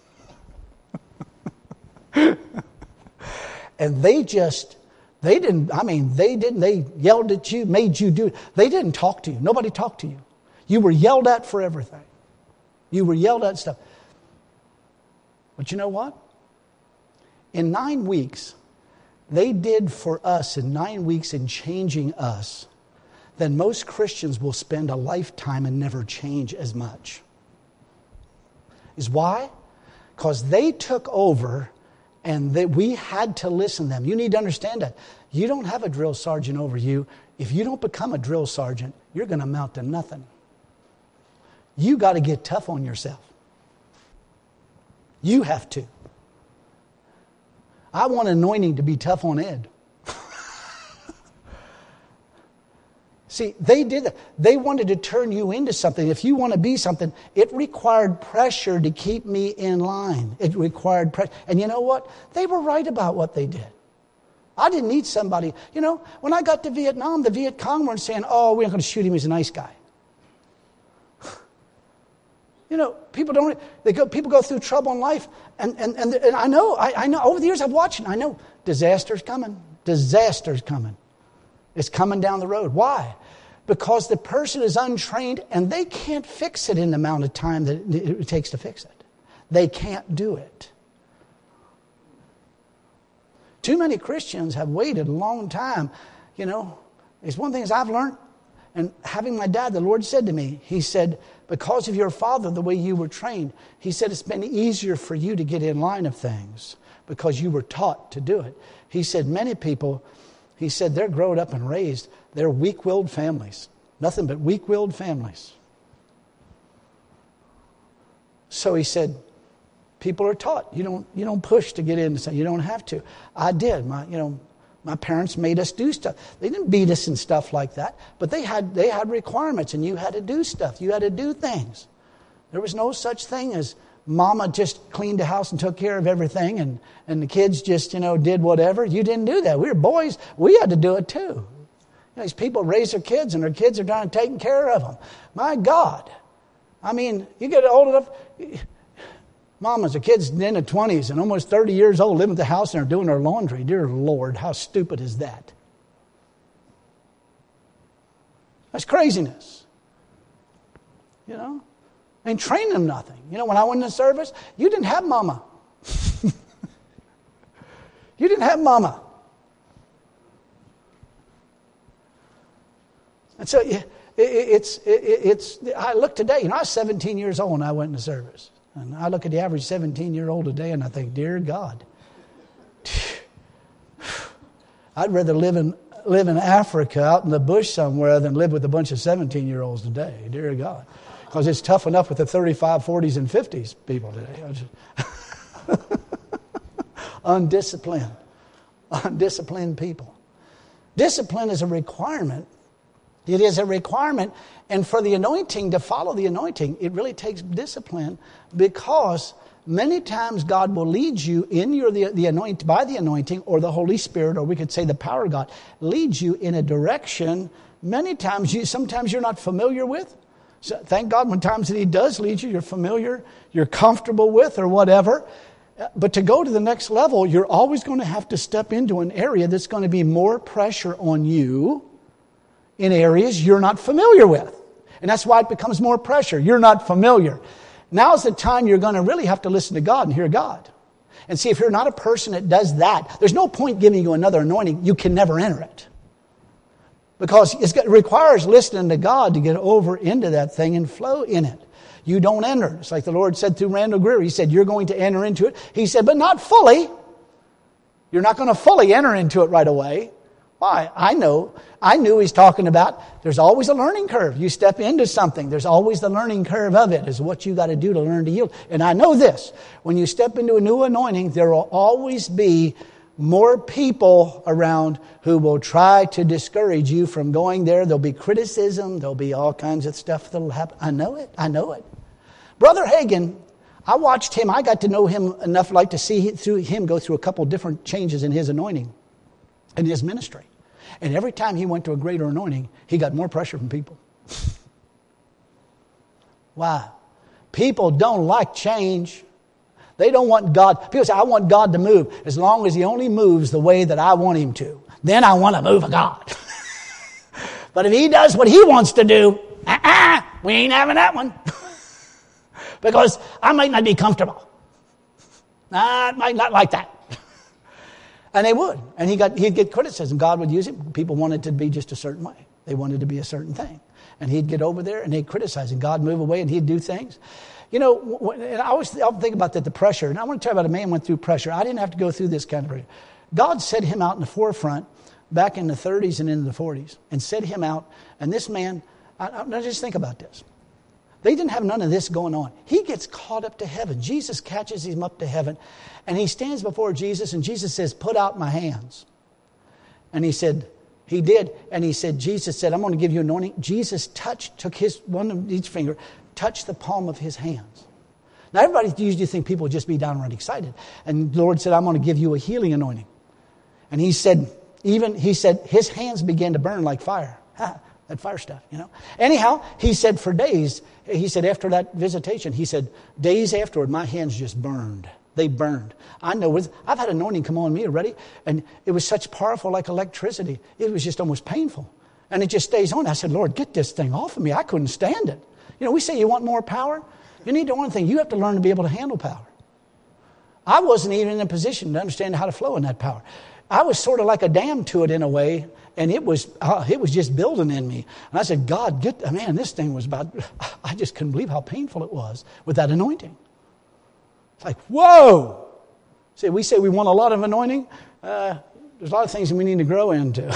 And they yelled at you, made you do it. They didn't talk to you. Nobody talked to you. You were yelled at for everything. You were yelled at stuff. But you know what? In 9 weeks, they did for us in 9 weeks in changing us then most Christians will spend a lifetime and never change as much. Is why? Because they took over and we had to listen to them. You need to understand that. You don't have a drill sergeant over you. If you don't become a drill sergeant, you're going to amount to nothing. You got to get tough on yourself. You have to. I want anointing to be tough on Ed. See, they did that. They wanted to turn you into something. If you want to be something, it required pressure to keep me in line. It required pressure. And you know what? They were right about what they did. I didn't need somebody. When I got to Vietnam, the Viet Cong weren't saying, we're not going to shoot him, he's a nice guy. People go through trouble in life. And I know, over the years I've watched it. I know disaster's coming. Disaster's coming. It's coming down the road. Why? Because the person is untrained and they can't fix it in the amount of time that it takes to fix it. They can't do it. Too many Christians have waited a long time. It's one thing I've learned, And having my dad, the Lord said to me, He said, because of your father, the way you were trained, He said, it's been easier for you to get in line of things because you were taught to do it. He said, many people, He said, they're grown up and raised, they're weak-willed families. Nothing but weak-willed families. So He said, people are taught. You don't push to get in. You don't have to. I did. My parents made us do stuff. They didn't beat us and stuff like that, but they had requirements, and you had to do stuff. You had to do things. There was no such thing as Mama just cleaned the house and took care of everything, and the kids just did whatever. You didn't do that. We were boys. We had to do it too. These people raise their kids, and their kids are trying to take care of them. My God, I mean, you get old enough. Mamas, the kids in their 20s and almost 30 years old living at the house and are doing their laundry. Dear Lord, how stupid is that? That's craziness. And train them nothing. When I went in the service, you didn't have Mama. You didn't have Mama. And so I look today, I was 17 years old when I went in the service. And I look at the average 17-year-old today and I think, dear God, I'd rather live in Africa out in the bush somewhere than live with a bunch of 17-year-olds today, dear God. Because it's tough enough with the 35, 40s, and 50s people today. Undisciplined people. Discipline is a requirement. It is a requirement. And for the anointing, to follow the anointing, it really takes discipline, because many times God will lead you in by the anointing, or the Holy Spirit, or we could say the power of God, leads you in a direction many times sometimes you're not familiar with. So thank God when times that He does lead you, you're familiar, you're comfortable with, or whatever. But to go to the next level, you're always going to have to step into an area that's going to be more pressure on you in areas you're not familiar with. And that's why it becomes more pressure. You're not familiar. Now's the time you're going to really have to listen to God and hear God. And see, if you're not a person that does that, there's no point giving you another anointing. You can never enter it. Because it requires listening to God to get over into that thing and flow in it. You don't enter. It's like the Lord said through Randall Greer. He said, you're going to enter into it. He said, but not fully. You're not going to fully enter into it right away. Why? I knew He's talking about there's always a learning curve. You step into something, there's always the learning curve of it, is what you got to do to learn to yield. And I know this, when you step into a new anointing, there will always be more people around who will try to discourage you from going there. There'll be criticism, there'll be all kinds of stuff that'll happen. I know it. Brother Hagin, I watched him, I got to know him enough like to see him go through a couple different changes in his anointing, in his ministry. And every time he went to a greater anointing, he got more pressure from people. Why? People don't like change. They don't want God. People say, I want God to move as long as He only moves the way that I want Him to. Then I want to move of God. But if He does what He wants to do, we ain't having that one. Because I might not be comfortable. I might not like that. And they would. And he'd get criticism. God would use it. People wanted to be just a certain way. They wanted to be a certain thing. And he'd get over there and they'd criticize. And God move away and he'd do things. And I'll think about that, the pressure. And I want to tell you about a man who went through pressure. I didn't have to go through this kind of pressure. God set him out in the forefront back in the 30s and into the 40s. And set him out. And this man, now just think about this. They didn't have none of this going on. He gets caught up to heaven. Jesus catches him up to heaven. And he stands before Jesus, and Jesus says, put out my hands. And he said, he did. And he said, Jesus said, I'm going to give you anointing. Jesus took one of each finger, touched the palm of his hands. Now, everybody usually think people would just be downright excited. And the Lord said, I'm going to give you a healing anointing. And he said, his hands began to burn like fire. That fire stuff, Anyhow, he said for days, after that visitation, he said, days afterward, my hands just burned. They burned. I know, I've had anointing come on me already, and it was such powerful like electricity. It was just almost painful. And it just stays on. I said, Lord, get this thing off of me. I couldn't stand it. We say you want more power. You need to one thing. You have to learn to be able to handle power. I wasn't even in a position to understand how to flow in that power. I was sort of like a dam to it in a way, and it was just building in me. And I said, God, this thing was about, I just couldn't believe how painful it was with that anointing. It's like, whoa! See, we say we want a lot of anointing. There's a lot of things that we need to grow into.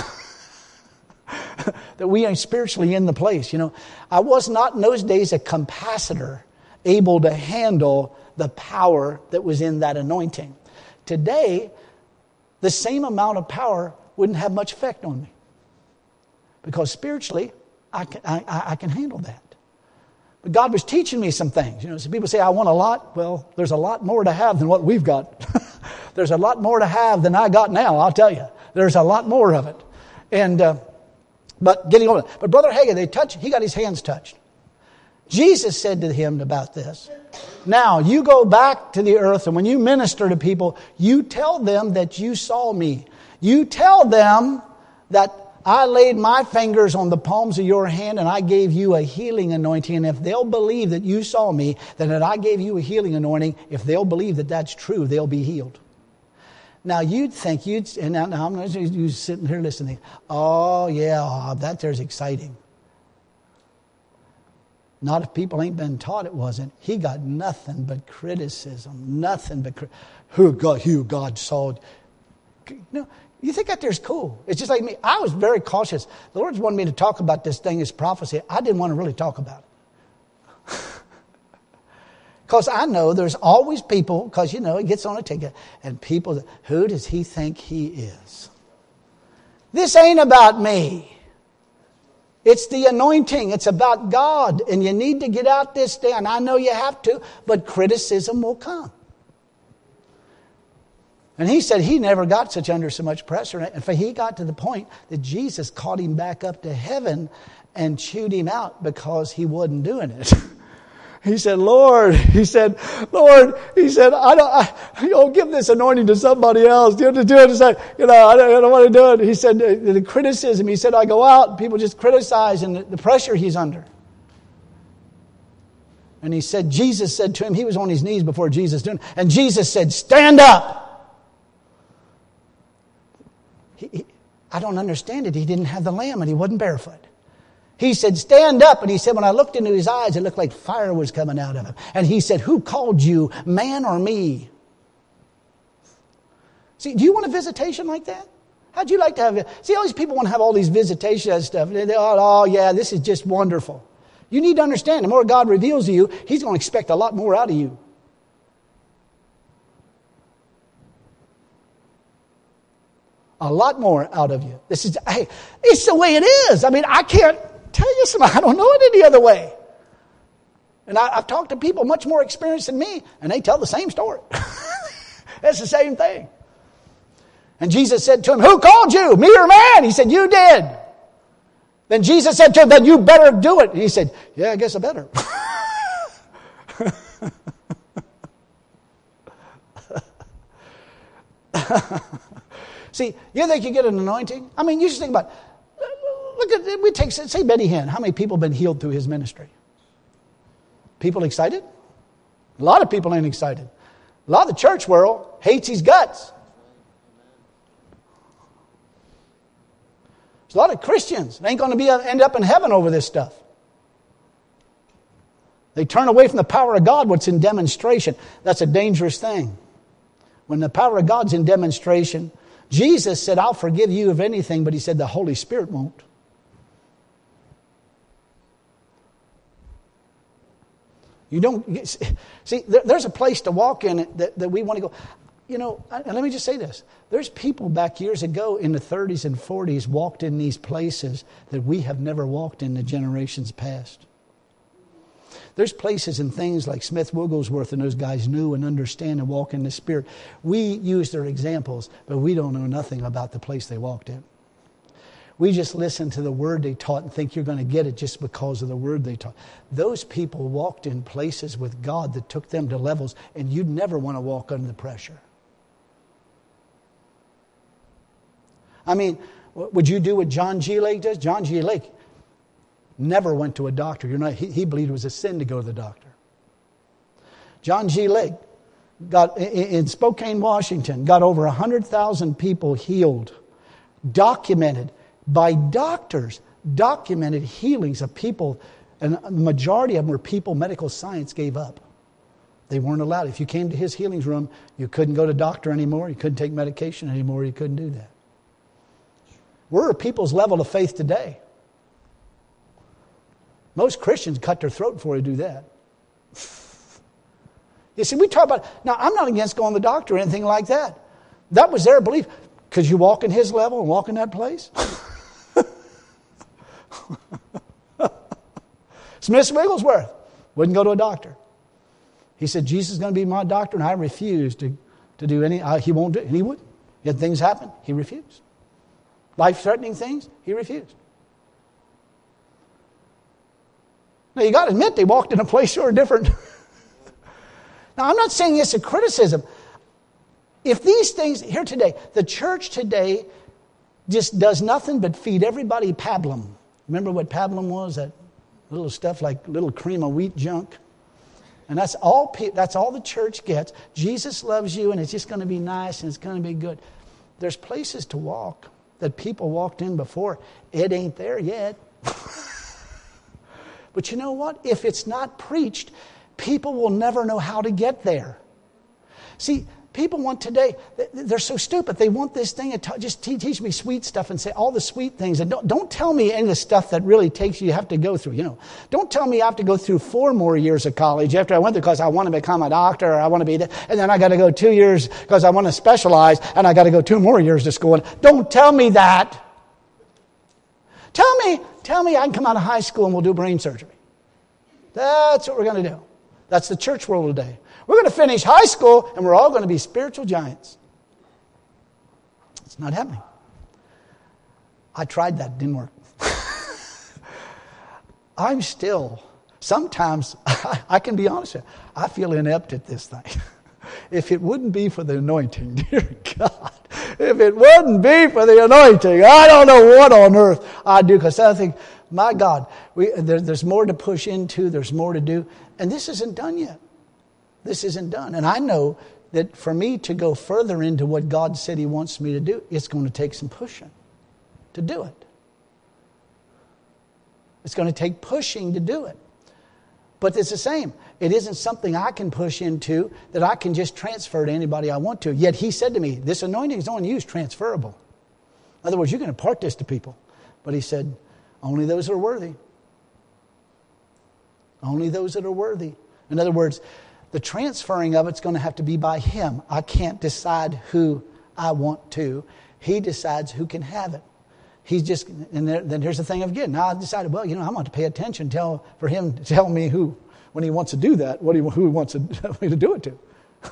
That we ain't spiritually in the place. I was not in those days a capacitor able to handle the power that was in that anointing. Today, the same amount of power wouldn't have much effect on me. Because spiritually, I can handle that. But God was teaching me some things. So people say, I want a lot. Well, there's a lot more to have than what we've got. There's a lot more to have than I got now, I'll tell you. There's a lot more of it. But getting over it. But Brother Hagin, he got his hands touched. Jesus said to him about this, now you go back to the earth, and when you minister to people, you tell them that you saw me. You tell them that I laid my fingers on the palms of your hand and I gave you a healing anointing. And if they'll believe that you saw me, then that I gave you a healing anointing, if they'll believe that that's true, they'll be healed. Now you'd think, and now I'm you sitting here listening, oh yeah, that there's exciting. Not if people ain't been taught it wasn't. He got nothing but criticism. Nothing but who God saw. You think that there's cool. It's just like me. I was very cautious. The Lord's wanted me to talk about this thing as prophecy. I didn't want to really talk about it. Because I know there's always people, because it gets on a ticket, and people, who does he think he is? This ain't about me. It's the anointing. It's about God. And you need to get out this day. And I know you have to, but criticism will come. And he said he never got under so much pressure. And he got to the point that Jesus caught him back up to heaven and chewed him out because he wasn't doing it. He said, Lord, I don't give this anointing to somebody else. You have to do it. I don't want to do it. He said, the criticism, he said, I go out and people just criticize and the pressure he's under. And he said, Jesus said to him, he was on his knees before Jesus doing it. And Jesus said, stand up. I don't understand it. He didn't have the lamb and he wasn't barefoot. He said, stand up. And he said, when I looked into his eyes, it looked like fire was coming out of him. And he said, who called you, man or me? See, do you want a visitation like that? How'd you like to have it? See, all these people want to have all these visitations and stuff. Oh, yeah, this is just wonderful. You need to understand, the more God reveals to you, He's going to expect a lot more out of you. A lot more out of you. It's the way it is. I can't tell you something. I don't know it any other way. And I've talked to people much more experienced than me, and they tell the same story. It's the same thing. And Jesus said to him, who called you, me or man? He said, you did. Then Jesus said to him, then you better do it. And he said, yeah, I guess I better. See, you think you get an anointing? You just think about it. Say Benny Hinn. How many people have been healed through his ministry? People excited? A lot of people ain't excited. A lot of the church world hates his guts. There's a lot of Christians that ain't going to end up in heaven over this stuff. They turn away from the power of God, what's in demonstration. That's a dangerous thing. When the power of God's in demonstration, Jesus said, I'll forgive you of anything, but He said the Holy Spirit won't. You don't see. There's a place to walk in that we want to go. And let me just say this: there's people back years ago in the 30s and 40s walked in these places that we have never walked in the generations past. There's places and things like Smith Wigglesworth and those guys knew and understand and walk in the Spirit. We use their examples, but we don't know nothing about the place they walked in. We just listen to the word they taught and think you're going to get it just because of the word they taught. Those people walked in places with God that took them to levels, and you'd never want to walk under the pressure. Would you do what John G. Lake does? John G. Lake never went to a doctor. He believed it was a sin to go to the doctor. John G. Lake got in Spokane, Washington, got over 100,000 people healed, documented by doctors, documented healings of people, and the majority of them were people medical science gave up. They weren't allowed. If you came to his healings room, you couldn't go to doctor anymore, you couldn't take medication anymore, you couldn't do that. We're at people's level of faith today. Most Christians cut their throat before they do that. You see, we talk about, now I'm not against going to the doctor or anything like that. That was their belief. Could you walk in his level and walk in that place? Smith Wigglesworth wouldn't go to a doctor. He said, Jesus is going to be my doctor, and I refuse to do any, he won't do it. And he wouldn't. He had things happen, he refused. Life-threatening things, he refused. Now, you got to admit, they walked in a place sort of different. Now, I'm not saying this as a criticism. If these things, here today, the church today just does nothing but feed everybody pablum. Remember what pablum was? That little stuff like little cream of wheat junk. And that's all the church gets. Jesus loves you, and it's just going to be nice, and it's going to be good. There's places to walk that people walked in before. It ain't there yet. But you know what? If it's not preached, people will never know how to get there. See, people want today, they're so stupid. They want this thing, just teach me sweet stuff and say all the sweet things. And don't tell me any of the stuff that really you have to go through. You know, don't tell me I have to go through 4 more years of college after I went there because I want to become a doctor or I want to be that. And then I got to go 2 years because I want to specialize and I got to go 2 more years to school. Don't tell me that. Tell me I can come out of high school and we'll do brain surgery. That's what we're going to do. That's the church world today. We're going to finish high school and we're all going to be spiritual giants. It's not happening. I tried that, didn't work. I'm still, sometimes, I can be honest with you, I feel inept at this thing. If it wouldn't be for the anointing, dear God, if it wouldn't be for the anointing, I don't know what on earth I'd do. Because I think, my God, there's more to push into, there's more to do. And this isn't done yet. This isn't done. And I know that for me to go further into what God said He wants me to do, it's going to take some pushing to do it. It's going to take pushing to do it. But it's the same. It isn't something I can push into that I can just transfer to anybody I want to. Yet He said to me, this anointing is on you, is transferable. In other words, you can impart this to people. But He said, only those that are worthy. Only those that are worthy. In other words, the transferring of it's going to have to be by Him. I can't decide who I want to. He decides who can have it. He's just, and then here's the thing again. Now I decided, well, I'm going to pay attention for Him to tell me who, when He wants to do that, who He wants me to do it to.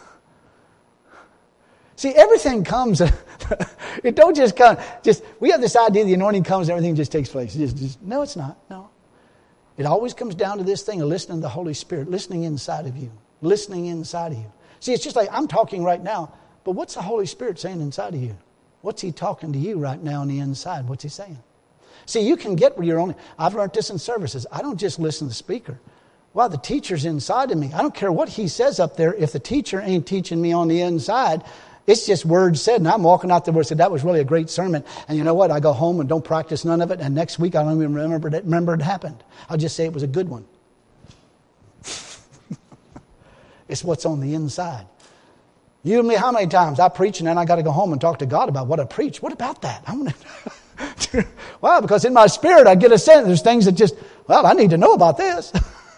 See, everything comes, it don't just come, we have this idea the anointing comes and everything just takes place. No, it's not, no. It always comes down to this thing of listening to the Holy Spirit, listening inside of you. Listening inside of you. See, it's just like I'm talking right now, but what's the Holy Spirit saying inside of you? What's He talking to you right now on the inside? What's He saying? See, you can get your own. I've learned this in services. I don't just listen to the speaker. Wow, the teacher's inside of me. I don't care what he says up there. If the teacher ain't teaching me on the inside, it's just words said. And I'm walking out there where I said, that was really a great sermon. And you know what? I go home and don't practice none of it. And next week I don't even remember it happened. I'll just say it was a good one. It's what's on the inside. You and me, how many times I preach and then I got to go home and talk to God about what I preach? What about that? Well, because in my spirit I get a sense there's things that just, well, I need to know about this.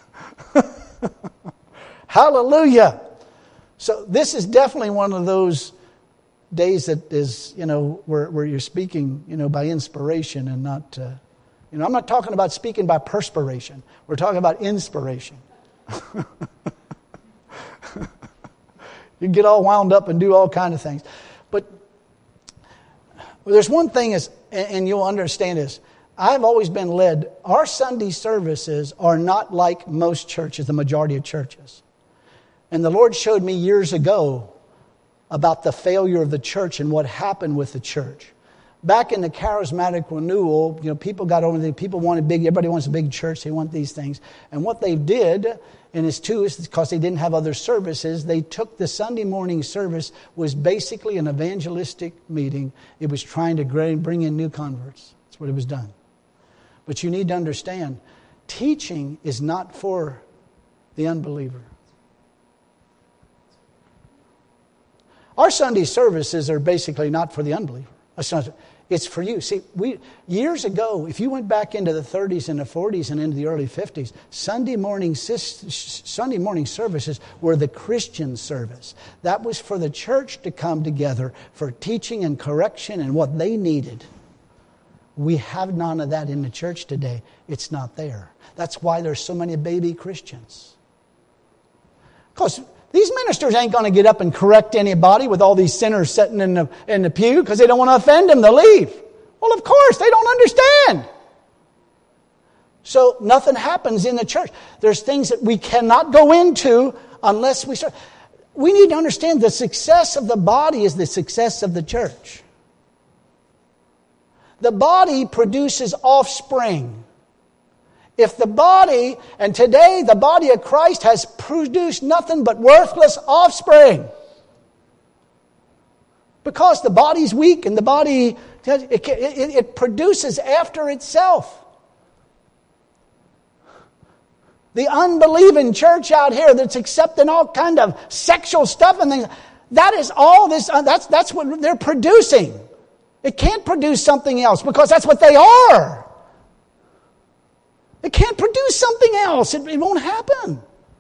Hallelujah. So this is definitely one of those days that is, where you're speaking, by inspiration and not, I'm not talking about speaking by perspiration. We're talking about inspiration. You get all wound up and do all kinds of things. But there's one thing is, and you'll understand this, I've always been led, our Sunday services are not like most churches, the majority of churches. And the Lord showed me years ago about the failure of the church and what happened with the church. back in the charismatic renewal, people got over people wanted everybody wants a big church, they want these things. And what they did, and it's too, is because they didn't have other services, they took the Sunday morning service, was basically an evangelistic meeting. It was trying to bring in new converts. That's what it was done. But you need to understand, teaching is not for the unbeliever. Our Sunday services are basically not for the unbeliever. It's for you. See, years ago, if you went back into the 30s and the 40s and into the early 50s, Sunday morning services were the Christian service. That was for the church to come together for teaching and correction and what they needed. We have none of that in the church today. It's not there. That's why there's so many baby Christians. Because these ministers ain't going to get up and correct anybody with all these sinners sitting in the pew because they don't want to offend them. They'll leave. Well, of course, they don't understand. So nothing happens in the church. There's things that we cannot go into unless we start. We need to understand the success of the body is the success of the church. The body produces offspring. If the body, and today the body of Christ has produced nothing but worthless offspring. Because the body's weak and the body, it produces after itself. The unbelieving church out here that's accepting all kind of sexual stuff and things, that is all this, that's what they're producing. It can't produce something else because that's what they are. It can't produce something else. It won't happen.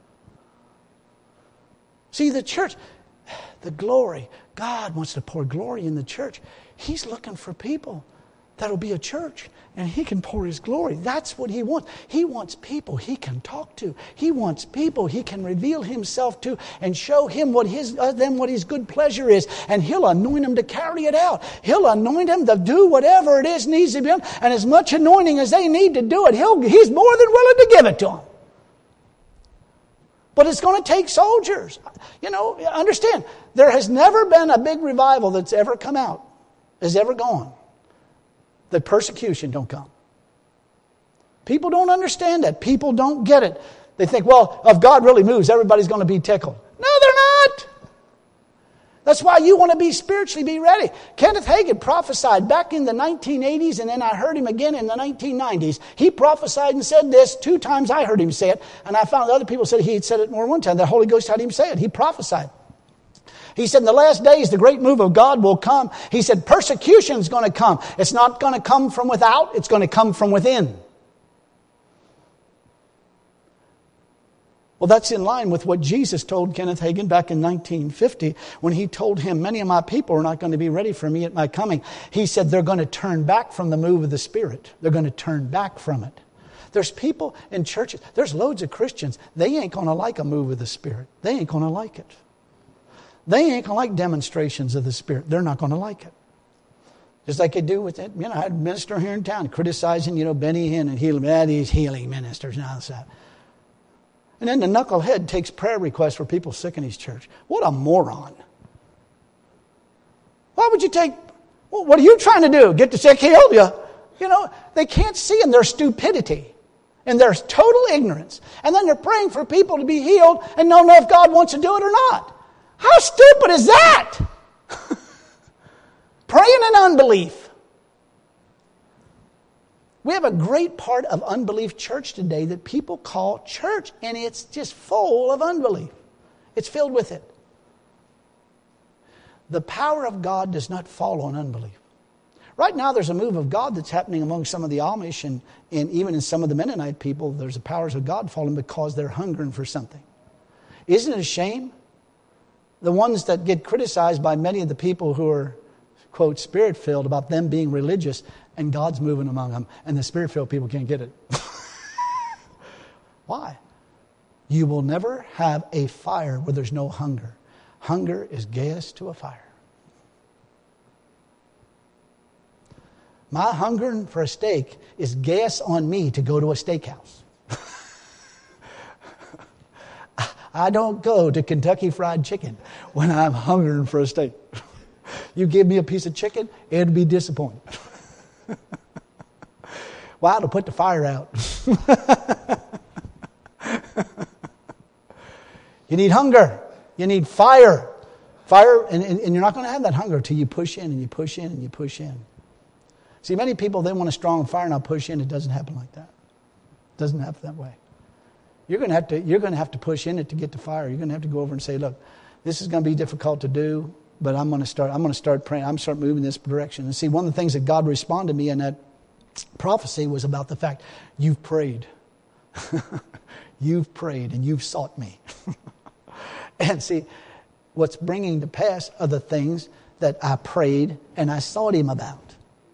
See, the church, the glory, God wants to pour glory in the church. He's looking for people that'll be a church and He can pour His glory. That's what He wants. He wants people He can talk to. He wants people He can reveal Himself to and show them what His good pleasure is. And He'll anoint them to carry it out. He'll anoint them to do whatever it is needs to be done. And as much anointing as they need to do it, He's more than willing to give it to them. But it's going to take soldiers. Understand, there has never been a big revival that's ever come out, has ever gone, that persecution don't come. People don't understand that. People don't get it. They think, well, if God really moves, everybody's going to be tickled. No, they're not. That's why you want to be spiritually be ready. Kenneth Hagin prophesied back in the 1980s, and then I heard him again in the 1990s. He prophesied and said this 2 times. I heard him say it, and I found other people said he had said it more than one time. The Holy Ghost had him say it. He prophesied. He said, in the last days, the great move of God will come. He said, persecution is going to come. It's not going to come from without. It's going to come from within. Well, that's in line with what Jesus told Kenneth Hagin back in 1950 when He told him, many of my people are not going to be ready for me at my coming. He said, they're going to turn back from the move of the Spirit. They're going to turn back from it. There's people in churches, there's loads of Christians, they ain't going to like a move of the Spirit. They ain't going to like it. They ain't going to like demonstrations of the Spirit. They're not going to like it. Just like they do with it. I had a minister here in town criticizing, Benny Hinn and healing. These healing ministers and all that. And then the knucklehead takes prayer requests for people sick in his church. What a moron. Why would you take, what are you trying to do? Get the sick healed? They can't see in their stupidity and their total ignorance. And then they're praying for people to be healed and don't know if God wants to do it or not. How stupid is that? Praying in unbelief. We have a great part of unbelief church today that people call church, and it's just full of unbelief. It's filled with it. The power of God does not fall on unbelief. Right now there's a move of God that's happening among some of the Amish and even in some of the Mennonite people. There's the powers of God falling because they're hungering for something. Isn't it a shame? The ones that get criticized by many of the people who are, quote, Spirit-filled about them being religious, and God's moving among them, and the Spirit-filled people can't get it. Why? You will never have a fire where there's no hunger. Hunger is gas to a fire. My hungering for a steak is gas on me to go to a steakhouse. I don't go to Kentucky Fried Chicken when I'm hungering for a steak. You give me a piece of chicken, it'd be disappointing. Wow, to put the fire out. You need hunger. You need fire. Fire, and you're not going to have that hunger until you push in and you push in and you push in. See, many people, they want a strong fire and I'll push in. It doesn't happen like that. It doesn't happen that way. You're going to have to push in it to get the fire. You're going to have to go over and say, look, this is going to be difficult to do, but I'm going to start praying. I'm going to start moving this direction. And see, one of the things that God responded to me in that prophecy was about the fact, you've prayed. You've prayed and you've sought me. And see, what's bringing to pass are the things that I prayed and I sought him about.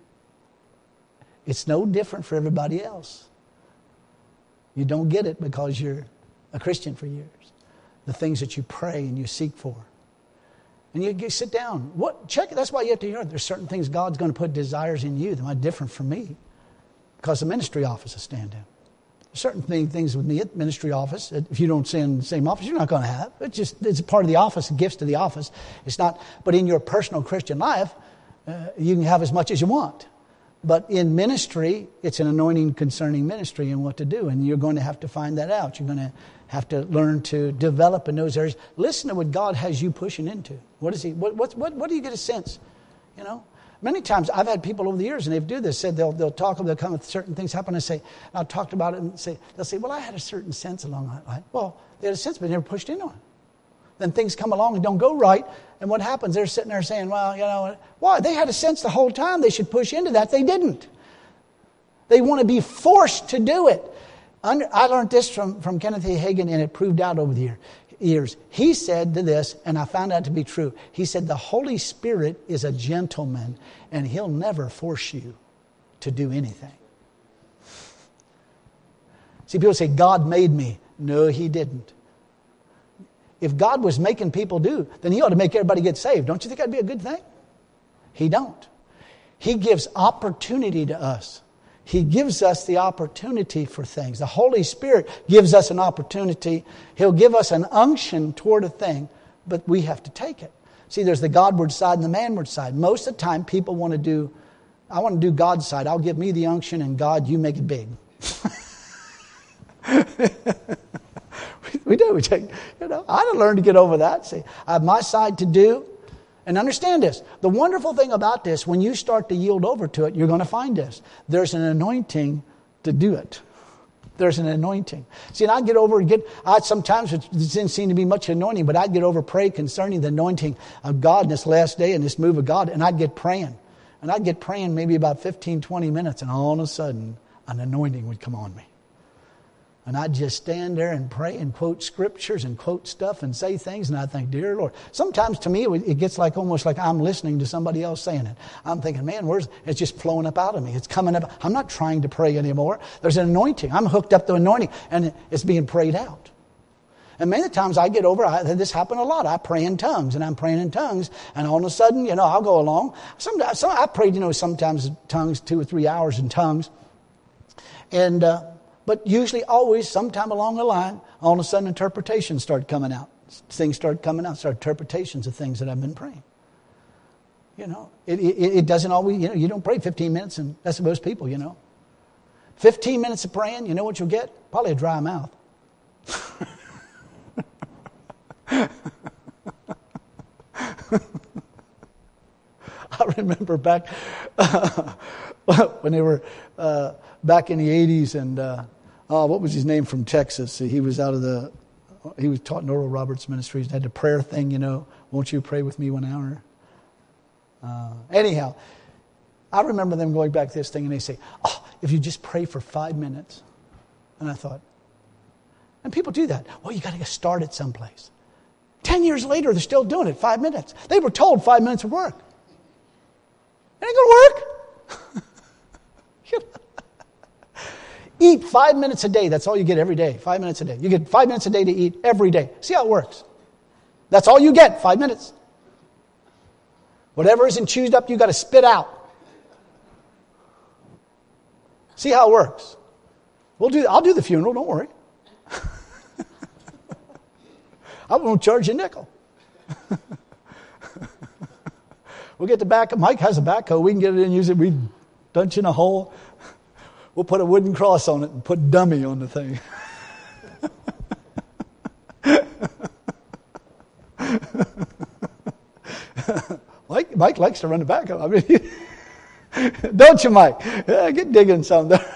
It's no different for everybody else. You don't get it because you're a Christian for years. The things that you pray and you seek for. And you sit down. Check it. That's why you have to hear it. There's certain things God's going to put desires in you that might be different from me. Because the ministry office is stand in. Certain things with me at ministry office, if you don't stay in the same office, you're not going to have. It's part of the office, gifts to the office. It's not, but in your personal Christian life, you can have as much as you want. But in ministry, it's an anointing concerning ministry and what to do. And you're going to have to find that out. You're going to have to learn to develop in those areas. Listen to what God has you pushing into. What is He? What do you get a sense? You know, many times I've had people over the years, and they do this. Said they'll talk. They'll come with certain things happen. And say, I've talked about it, and they'll say, well, I had a certain sense along that line. Well, they had a sense, but they never pushed in on it. Then things come along and don't go right. And what happens? They're sitting there saying, well, you know, why? They had a sense the whole time they should push into that. They didn't. They want to be forced to do it. I learned this from Kenneth A. Hagin, and it proved out over the years. He said to this, and I found out to be true. He said, the Holy Spirit is a gentleman, and He'll never force you to do anything. See, people say, God made me. No, He didn't. If God was making people do, then He ought to make everybody get saved. Don't you think that'd be a good thing? He don't. He gives opportunity to us. He gives us the opportunity for things. The Holy Spirit gives us an opportunity. He'll give us an unction toward a thing, but we have to take it. See, there's the Godward side and the manward side. Most of the time, people want to do, I want to do God's side. I'll give me the unction, and God, you make it big. We do. We take, I had to learn to get over that. See, I have my side to do. And understand this. The wonderful thing about this, when you start to yield over to it, you're going to find this. There's an anointing to do it. There's an anointing. See, and I'd get over and sometimes it didn't seem to be much anointing, but I'd get over pray concerning the anointing of God in this last day and this move of God, and I'd get praying. And I'd get praying maybe about 15, 20 minutes, and all of a sudden, an anointing would come on me. And I'd just stand there and pray and quote scriptures and quote stuff and say things. And I think, dear Lord. Sometimes to me, it gets like almost like I'm listening to somebody else saying it. I'm thinking, man, it's just flowing up out of me. It's coming up. I'm not trying to pray anymore. There's an anointing. I'm hooked up to anointing. And it's being prayed out. And many times I get over, this happened a lot. I pray in tongues, and I'm praying in tongues. And all of a sudden, I'll go along. Sometimes I prayed, sometimes tongues, 2 or 3 hours in tongues. And... But usually, always, sometime along the line, all of a sudden interpretations start coming out. Things start coming out, start interpretations of things that I've been praying. It doesn't always, you don't pray 15 minutes, and that's most people, 15 minutes of praying, you know what you'll get? Probably a dry mouth. I remember back when they were back in the 80s, and what was his name from Texas? He was he was taught in Oral Roberts Ministries. Had the prayer thing, won't you pray with me 1 hour? Anyhow, I remember them going back to this thing, and they say, if you just pray for 5 minutes. And I thought, and people do that. Well, you got to get started someplace. 10 years later, they're still doing it, 5 minutes. They were told 5 minutes would work. It ain't going to work. Eat 5 minutes a day. That's all you get every day. 5 minutes a day. You get 5 minutes a day to eat every day. See how it works. That's all you get, 5 minutes. Whatever isn't chewed up, you got to spit out. See how it works. I'll do the funeral, don't worry. I won't charge you a nickel. We'll get the back. Mike has a backhoe. We can get it in and use it. We punching a hole. We'll put a wooden cross on it and put dummy on the thing. Mike likes to run the back of it. I mean, don't you, Mike? Yeah, get digging some there.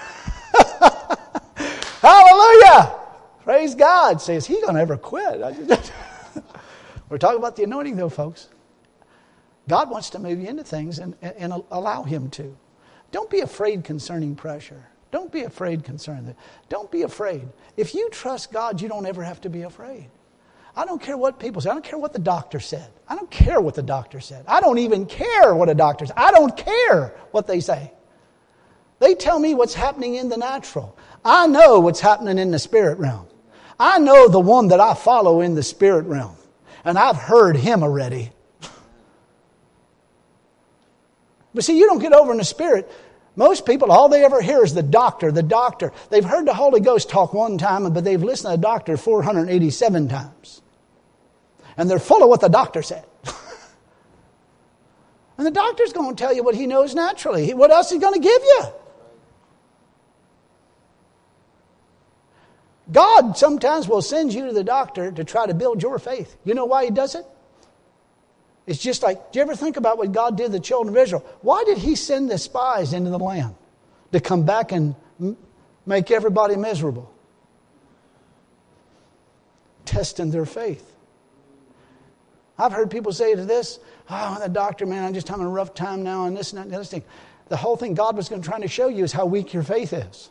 Hallelujah! Praise God. Says he gonna ever quit? We're talking about the anointing, though, folks. God wants to move you into things and allow Him to. Don't be afraid concerning pressure. Don't be afraid concerning that. Don't be afraid. If you trust God, you don't ever have to be afraid. I don't care what people say. I don't care what the doctor said. I don't care what the doctor said. I don't even care what a doctor said. I don't care what they say. They tell me what's happening in the natural. I know what's happening in the spirit realm. I know the one that I follow in the spirit realm. And I've heard Him already. But see, you don't get over in the spirit. Most people, all they ever hear is the doctor, the doctor. They've heard the Holy Ghost talk one time, but they've listened to the doctor 487 times. And they're full of what the doctor said. And the doctor's going to tell you what he knows naturally. What else is he going to give you? God sometimes will send you to the doctor to try to build your faith. You know why He does it? It's just like, do you ever think about what God did to the children of Israel? Why did He send the spies into the land? To come back and make everybody miserable. Testing their faith. I've heard people say to this, oh, the doctor, man, I'm just having a rough time now and this and that and this thing. The whole thing God was going to try to show you is how weak your faith is.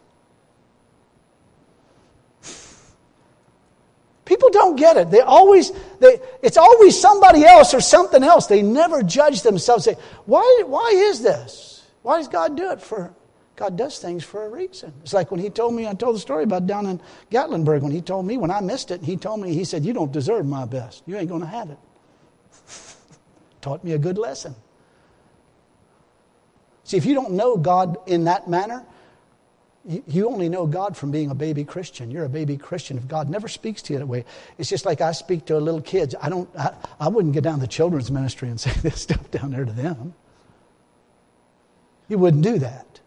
People don't get it. It's always somebody else or something else. They never judge themselves. Say, why is this? Why does God do it? God does things for a reason. It's like when He told me, I told the story about down in Gatlinburg, when He told me, when I missed it, He told me, He said, you don't deserve my best. You ain't going to have it. Taught me a good lesson. See, if you don't know God in that manner, you only know God from being a baby Christian. You're a baby Christian. If God never speaks to you that way, it's just like I speak to little kids. I wouldn't get down to the children's ministry and say this stuff down there to them. You wouldn't do that.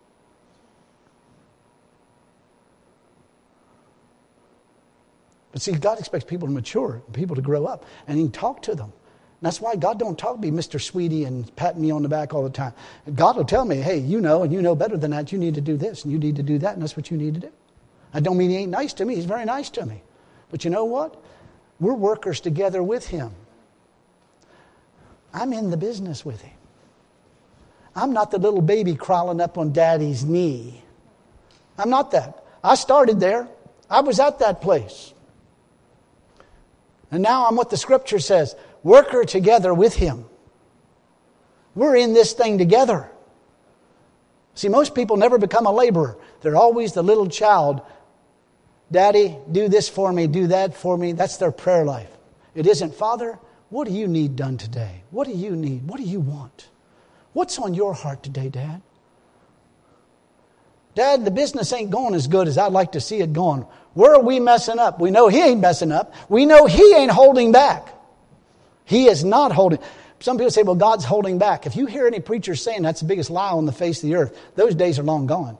But see, God expects people to mature, people to grow up, and He can talk to them. And that's why God don't talk to me, Mr. Sweetie, and patting me on the back all the time. God will tell me, hey, you know, and you know better than that. You need to do this, and you need to do that, and that's what you need to do. I don't mean He ain't nice to me. He's very nice to me. But you know what? We're workers together with Him. I'm in the business with Him. I'm not the little baby crawling up on Daddy's knee. I'm not that. I started there. I was at that place. And now I'm what the Scripture says. Worker together with Him. We're in this thing together. See, most people never become a laborer. They're always the little child. Daddy, do this for me, do that for me. That's their prayer life. It isn't, Father, what do you need done today? What do you need? What do you want? What's on your heart today, Dad? Dad, the business ain't going as good as I'd like to see it going. Where are we messing up? We know He ain't messing up. We know He ain't holding back. He is not holding. Some people say, well, God's holding back. If you hear any preacher saying that's the biggest lie on the face of the earth, those days are long gone.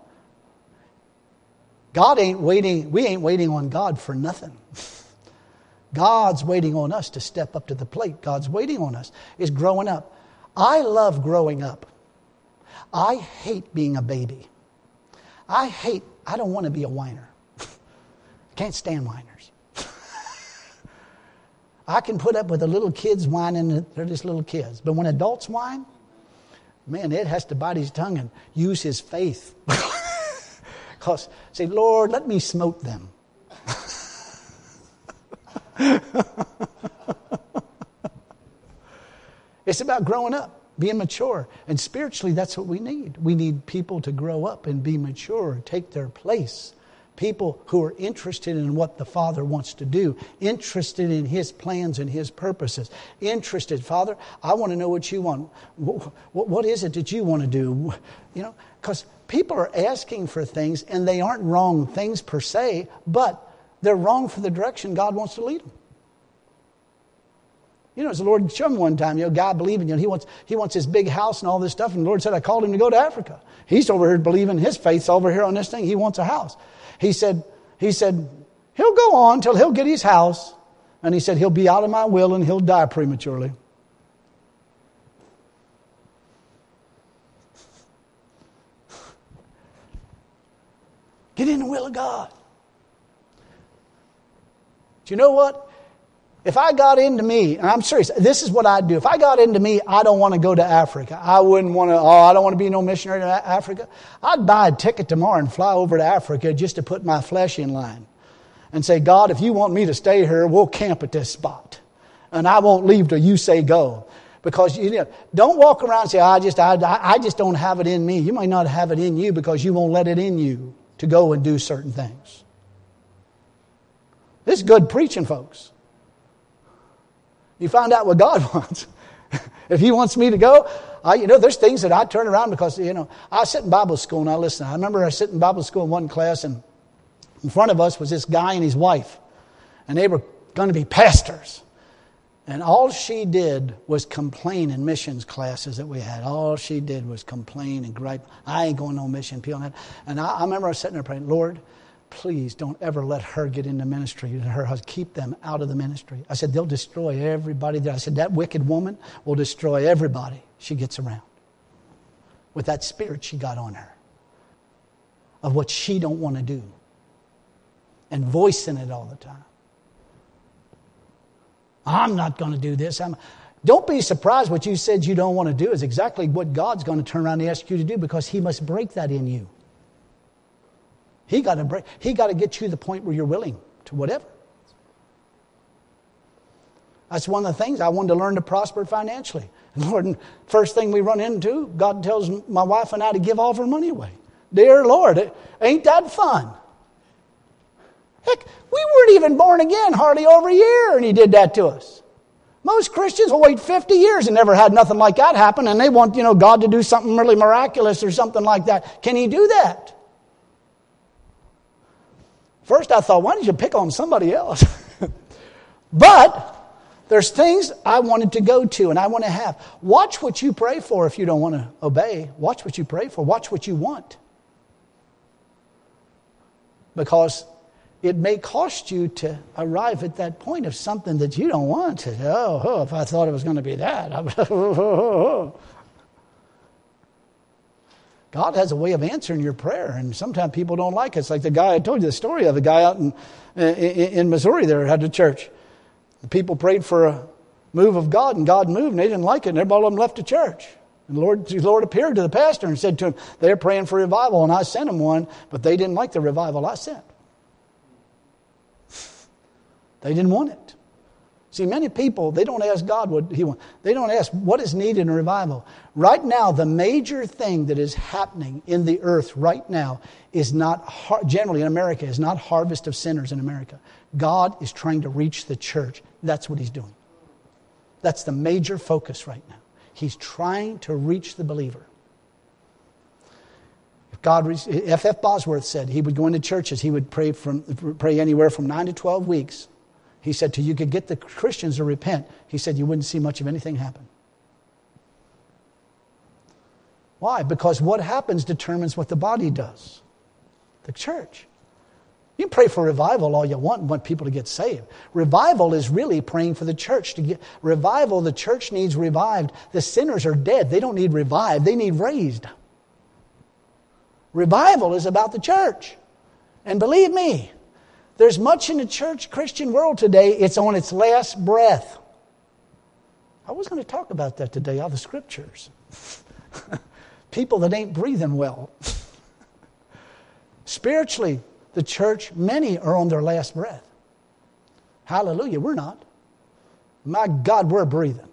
God ain't waiting. We ain't waiting on God for nothing. God's waiting on us to step up to the plate. God's waiting on us is growing up. I love growing up. I hate being a baby. I don't want to be a whiner. Can't stand whiners. I can put up with the little kids whining. They're just little kids. But when adults whine, man, Ed has to bite his tongue and use his faith. Because, say, Lord, let me smote them. It's about growing up, being mature. And spiritually, that's what we need. We need people to grow up and be mature, take their place. People who are interested in what the Father wants to do, interested in His plans and His purposes. Interested, Father, I want to know what you want. What is it that you want to do? You know, because people are asking for things, and they aren't wrong things per se, but they're wrong for the direction God wants to lead them. You know, as the Lord showed him one time, guy believing, he wants his big house and all this stuff. And the Lord said, I called him to go to Africa. He's over here believing his faith's over here on this thing. He wants a house. He said, he'll go on till he'll get his house. And he said, he'll be out of my will and he'll die prematurely. Get in the will of God. Do you know what? If I got into me, and I'm serious, this is what I'd do. If I got into me, I don't want to go to Africa. I wouldn't want to, I don't want to be no missionary to Africa. I'd buy a ticket tomorrow and fly over to Africa just to put my flesh in line. And say, God, if you want me to stay here, we'll camp at this spot. And I won't leave till you say go. Because don't walk around and say, I just don't have it in me. You might not have it in you because you won't let it in you to go and do certain things. This is good preaching, folks. You find out what God wants. If He wants me to go, there's things that I turn around because, I sit in Bible school and I listen. I remember I sit in Bible school in one class and in front of us was this guy and his wife. And they were going to be pastors. And all she did was complain in missions classes that we had. All she did was complain and gripe. I ain't going no mission. And I remember I was sitting there praying, Lord, please don't ever let her get into ministry and her husband. Keep them out of the ministry. I said, they'll destroy everybody there. I said, that wicked woman will destroy everybody she gets around. With that spirit she got on her. Of what she don't want to do. And voicing it all the time. I'm not going to do this. Don't be surprised what you said you don't want to do is exactly what God's going to turn around and ask you to do because He must break that in you. He got to get you to the point where you're willing to whatever. That's one of the things I wanted to learn to prosper financially. And Lord, first thing we run into, God tells my wife and I to give all of our money away. Dear Lord, ain't that fun? Heck, we weren't even born again hardly over a year, and He did that to us. Most Christians will wait 50 years and never had nothing like that happen, and they want, God to do something really miraculous or something like that. Can He do that? First I thought, why did you pick on somebody else? But there's things I wanted to go to and I want to have. Watch what you pray for if you don't want to obey. Watch what you pray for. Watch what you want. Because it may cost you to arrive at that point of something that you don't want. If I thought it was going to be that. God has a way of answering your prayer, and sometimes people don't like it. It's like the guy I told you the story of, the guy out in Missouri there had a church. The people prayed for a move of God, and God moved, and they didn't like it, and everybody of them left the church. And the Lord appeared to the pastor and said to him, they're praying for revival, and I sent them one, but they didn't like the revival I sent. They didn't want it. See, many people, they don't ask God what He wants. They don't ask what is needed in revival. Right now, the major thing that is happening in the earth right now is not, generally in America, is not harvest of sinners in America. God is trying to reach the church. That's what He's doing. That's the major focus right now. He's trying to reach the believer. F.F. Bosworth said he would go into churches, he would pray anywhere from 9 to 12 weeks. He said, till you could get the Christians to repent, he said you wouldn't see much of anything happen. Why? Because what happens determines what the body does. The church. You can pray for revival all you want people to get saved. Revival is really praying for the church to get revival. The church needs revived. The sinners are dead. They don't need revived. They need raised. Revival is about the church. And believe me, there's much in the church Christian world today, it's on its last breath. I was going to talk about that today, out of the scriptures. People that ain't breathing well. Spiritually, the church, many are on their last breath. Hallelujah, we're not. My God, we're breathing.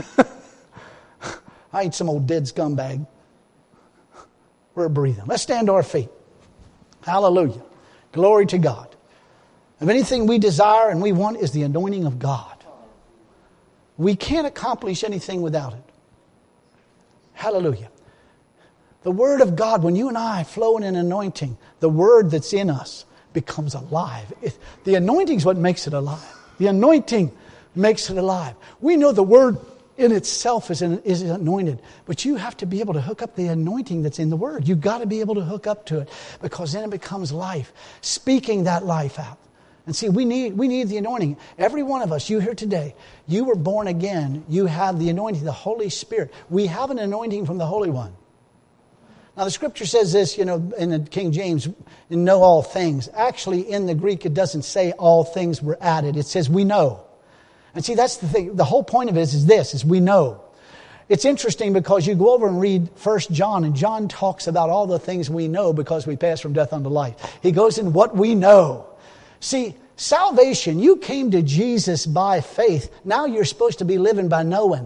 I ain't some old dead scumbag. We're breathing. Let's stand to our feet. Hallelujah. Glory to God. If anything we desire and we want is the anointing of God. We can't accomplish anything without it. Hallelujah. The Word of God, when you and I flow in an anointing, the Word that's in us becomes alive. The anointing is what makes it alive. The anointing makes it alive. We know the Word in itself is anointed, but you have to be able to hook up the anointing that's in the Word. You've got to be able to hook up to it, because then it becomes life, speaking that life out. And see, we need the anointing. Every one of us, you here today, you were born again. You have the anointing, the Holy Spirit. We have an anointing from the Holy One. Now, the Scripture says this, in the King James, know all things. Actually, in the Greek, it doesn't say all things were added. It says we know. And see, that's the thing. The whole point of it is we know. It's interesting because you go over and read 1 John, and John talks about all the things we know because we pass from death unto life. He goes in what we know. See, salvation, you came to Jesus by faith. Now you're supposed to be living by knowing.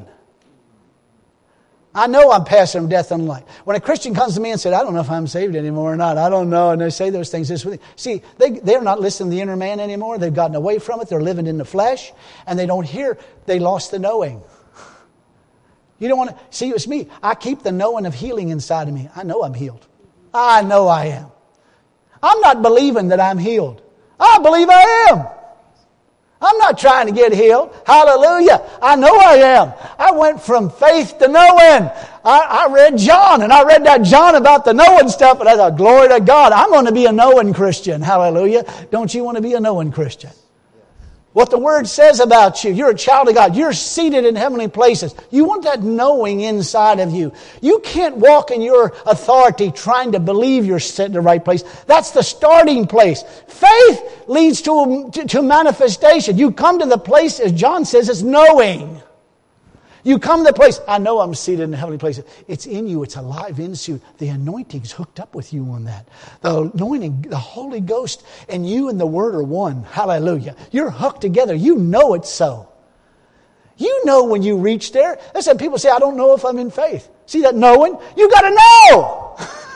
I know I'm passing from death unto life. When a Christian comes to me and says, I don't know if I'm saved anymore or not. I don't know. And they say those things. See, they're not listening to the inner man anymore. They've gotten away from it. They're living in the flesh. And they don't hear. They lost the knowing. You don't want to... See, it's me. I keep the knowing of healing inside of me. I know I'm healed. I know I am. I'm not believing that I'm healed. I believe I am. I'm not trying to get healed. Hallelujah. I know I am. I went from faith to knowing. I read John, and I read that John about the knowing stuff, and I thought, glory to God, I'm going to be a knowing Christian. Hallelujah. Don't you want to be a knowing Christian? What the Word says about you. You're a child of God. You're seated in heavenly places. You want that knowing inside of you. You can't walk in your authority trying to believe you're set in the right place. That's the starting place. Faith leads to manifestation. You come to the place, as John says, is knowing. You come to the place, I know I'm seated in heavenly places. It's in you. It's alive in you. The anointing's hooked up with you on that. The anointing, the Holy Ghost, and you and the Word are one. Hallelujah. You're hooked together. You know it's so. You know when you reach there. Listen, people say, I don't know if I'm in faith. See that knowing? You got to know.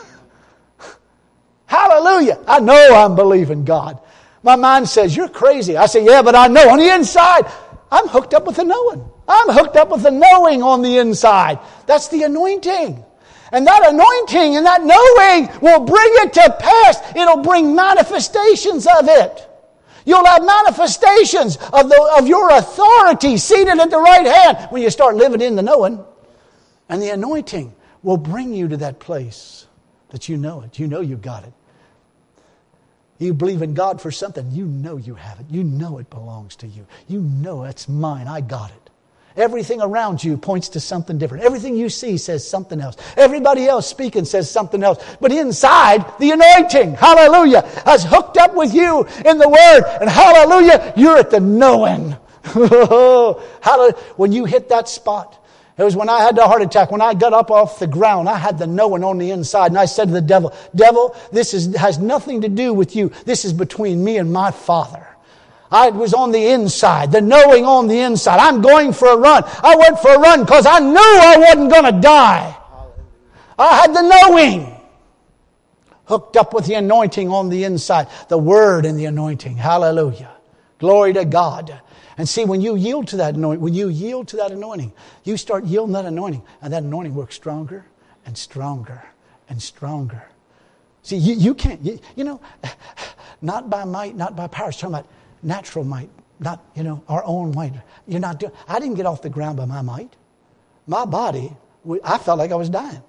Hallelujah. I know I'm believing God. My mind says, you're crazy. I say, yeah, but I know on the inside. I'm hooked up with the knowing. I'm hooked up with the knowing on the inside. That's the anointing. And that anointing and that knowing will bring it to pass. It'll bring manifestations of it. You'll have manifestations of your authority seated at the right hand when you start living in the knowing. And the anointing will bring you to that place that you know it. You know you've got it. You believe in God for something, you know you have it. You know it belongs to you. You know it's mine. I got it. Everything around you points to something different. Everything you see says something else. Everybody else speaking says something else. But inside, the anointing, hallelujah, has hooked up with you in the Word. And hallelujah, you're at the knowing. Hallelujah. When you hit that spot, it was when I had the heart attack. When I got up off the ground, I had the knowing on the inside. And I said to the devil, devil, this has nothing to do with you. This is between me and my Father. I was on the inside, the knowing on the inside. I'm going for a run. I went for a run because I knew I wasn't going to die. I had the knowing. Hooked up with the anointing on the inside. The Word and the anointing. Hallelujah. Glory to God. And see, when you yield to that anointing, you start yielding that anointing, and that anointing works stronger and stronger and stronger. See, you can't, not by might, not by power. It's talking about natural might, not, our own might. I didn't get off the ground by my might. My body, I felt like I was dying.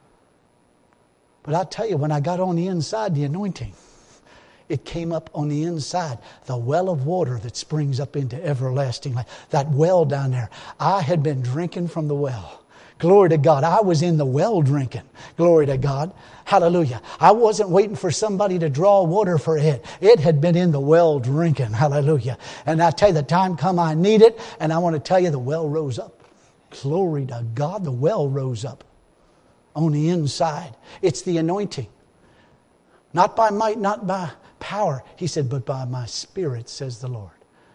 But I tell you, when I got on the inside, the anointing, it came up on the inside. The well of water that springs up into everlasting life. That well down there. I had been drinking from the well. Glory to God. I was in the well drinking. Glory to God. Hallelujah. I wasn't waiting for somebody to draw water for it. It had been in the well drinking. Hallelujah. And I tell you, the time come I need it. And I want to tell you, the well rose up. Glory to God. The well rose up on the inside. It's the anointing. Not by might, not by power. He said, but by my Spirit, says the Lord.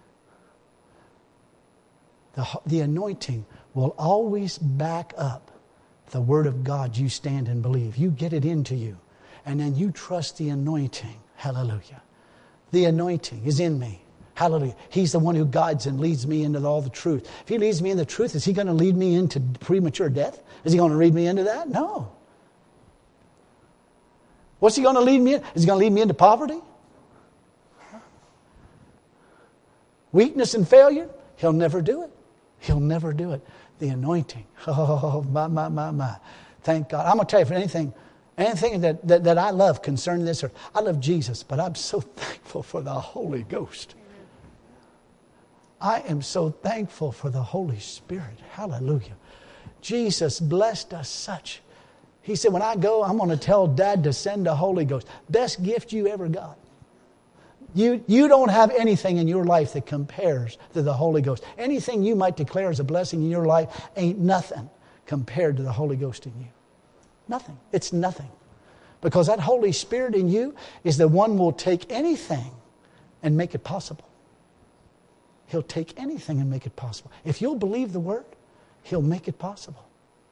The anointing will always back up the Word of God you stand and believe. You get it into you. And then you trust the anointing. Hallelujah. The anointing is in me. Hallelujah. He's the one who guides and leads me into all the truth. If He leads me in the truth, is He going to lead me into premature death? Is He going to lead me into that? No. What's He going to lead me in? Is He going to lead me into poverty? Weakness and failure? He'll never do it. He'll never do it. The anointing. Oh, my. Thank God. I'm going to tell you, for anything that I love concerning this earth, I love Jesus, but I'm so thankful for the Holy Ghost. I am so thankful for the Holy Spirit. Hallelujah. Jesus blessed us such. He said, when I go, I'm going to tell Dad to send the Holy Ghost. Best gift you ever got. You don't have anything in your life that compares to the Holy Ghost. Anything you might declare as a blessing in your life ain't nothing compared to the Holy Ghost in you. Nothing. It's nothing. Because that Holy Spirit in you is the one who will take anything and make it possible. He'll take anything and make it possible. If you'll believe the Word, He'll make it possible.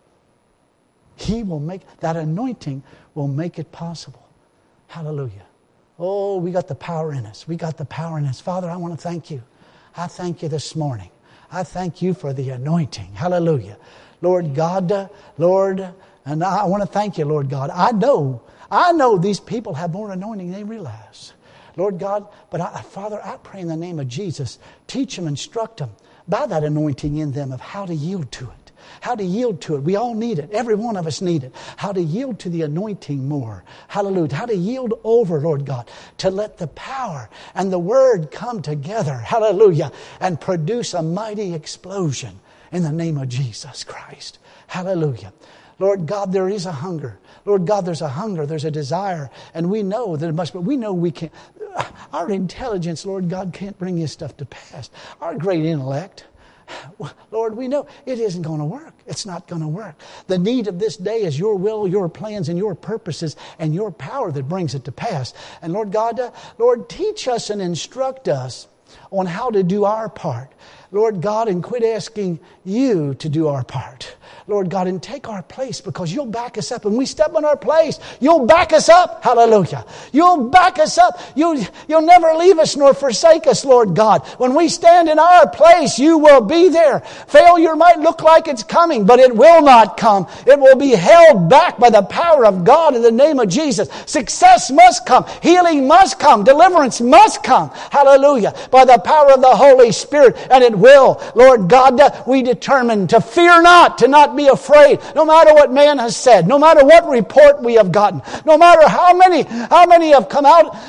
He will make, that anointing will make it possible. Hallelujah. Oh, we got the power in us. We got the power in us. Father, I want to thank you. I thank you this morning. I thank you for the anointing. Hallelujah. Lord God, Lord, and I want to thank you, Lord God. I know these people have more anointing than they realize. Lord God, but Father, I pray in the name of Jesus, teach them, instruct them by that anointing in them of how to yield to it. How to yield to it. We all need it. Every one of us need it. How to yield to the anointing more. Hallelujah. How to yield over, Lord God, to let the power and the Word come together. Hallelujah. And produce a mighty explosion in the name of Jesus Christ. Hallelujah. Lord God, there is a hunger. Lord God, there's a hunger, there's a desire, and we know that it must, but we know we can't. Our intelligence, Lord God, can't bring this stuff to pass. Our great intellect, Lord, we know it isn't going to work. It's not going to work. The need of this day is your will, your plans, and your purposes, and your power that brings it to pass. And Lord God, Lord, teach us and instruct us on how to do our part. Lord God, and quit asking you to do our part. Lord God, and take our place, because you'll back us up. When we step in our place, you'll back us up. Hallelujah. You'll back us up. You'll never leave us nor forsake us, Lord God. When we stand in our place, you will be there. Failure might look like it's coming, but it will not come. It will be held back by the power of God in the name of Jesus. Success must come. Healing must come. Deliverance must come. Hallelujah. By the power of the Holy Spirit. And it will. Lord God, we determine to fear not, to not be afraid, no matter what man has said, no matter what report we have gotten, no matter how many have came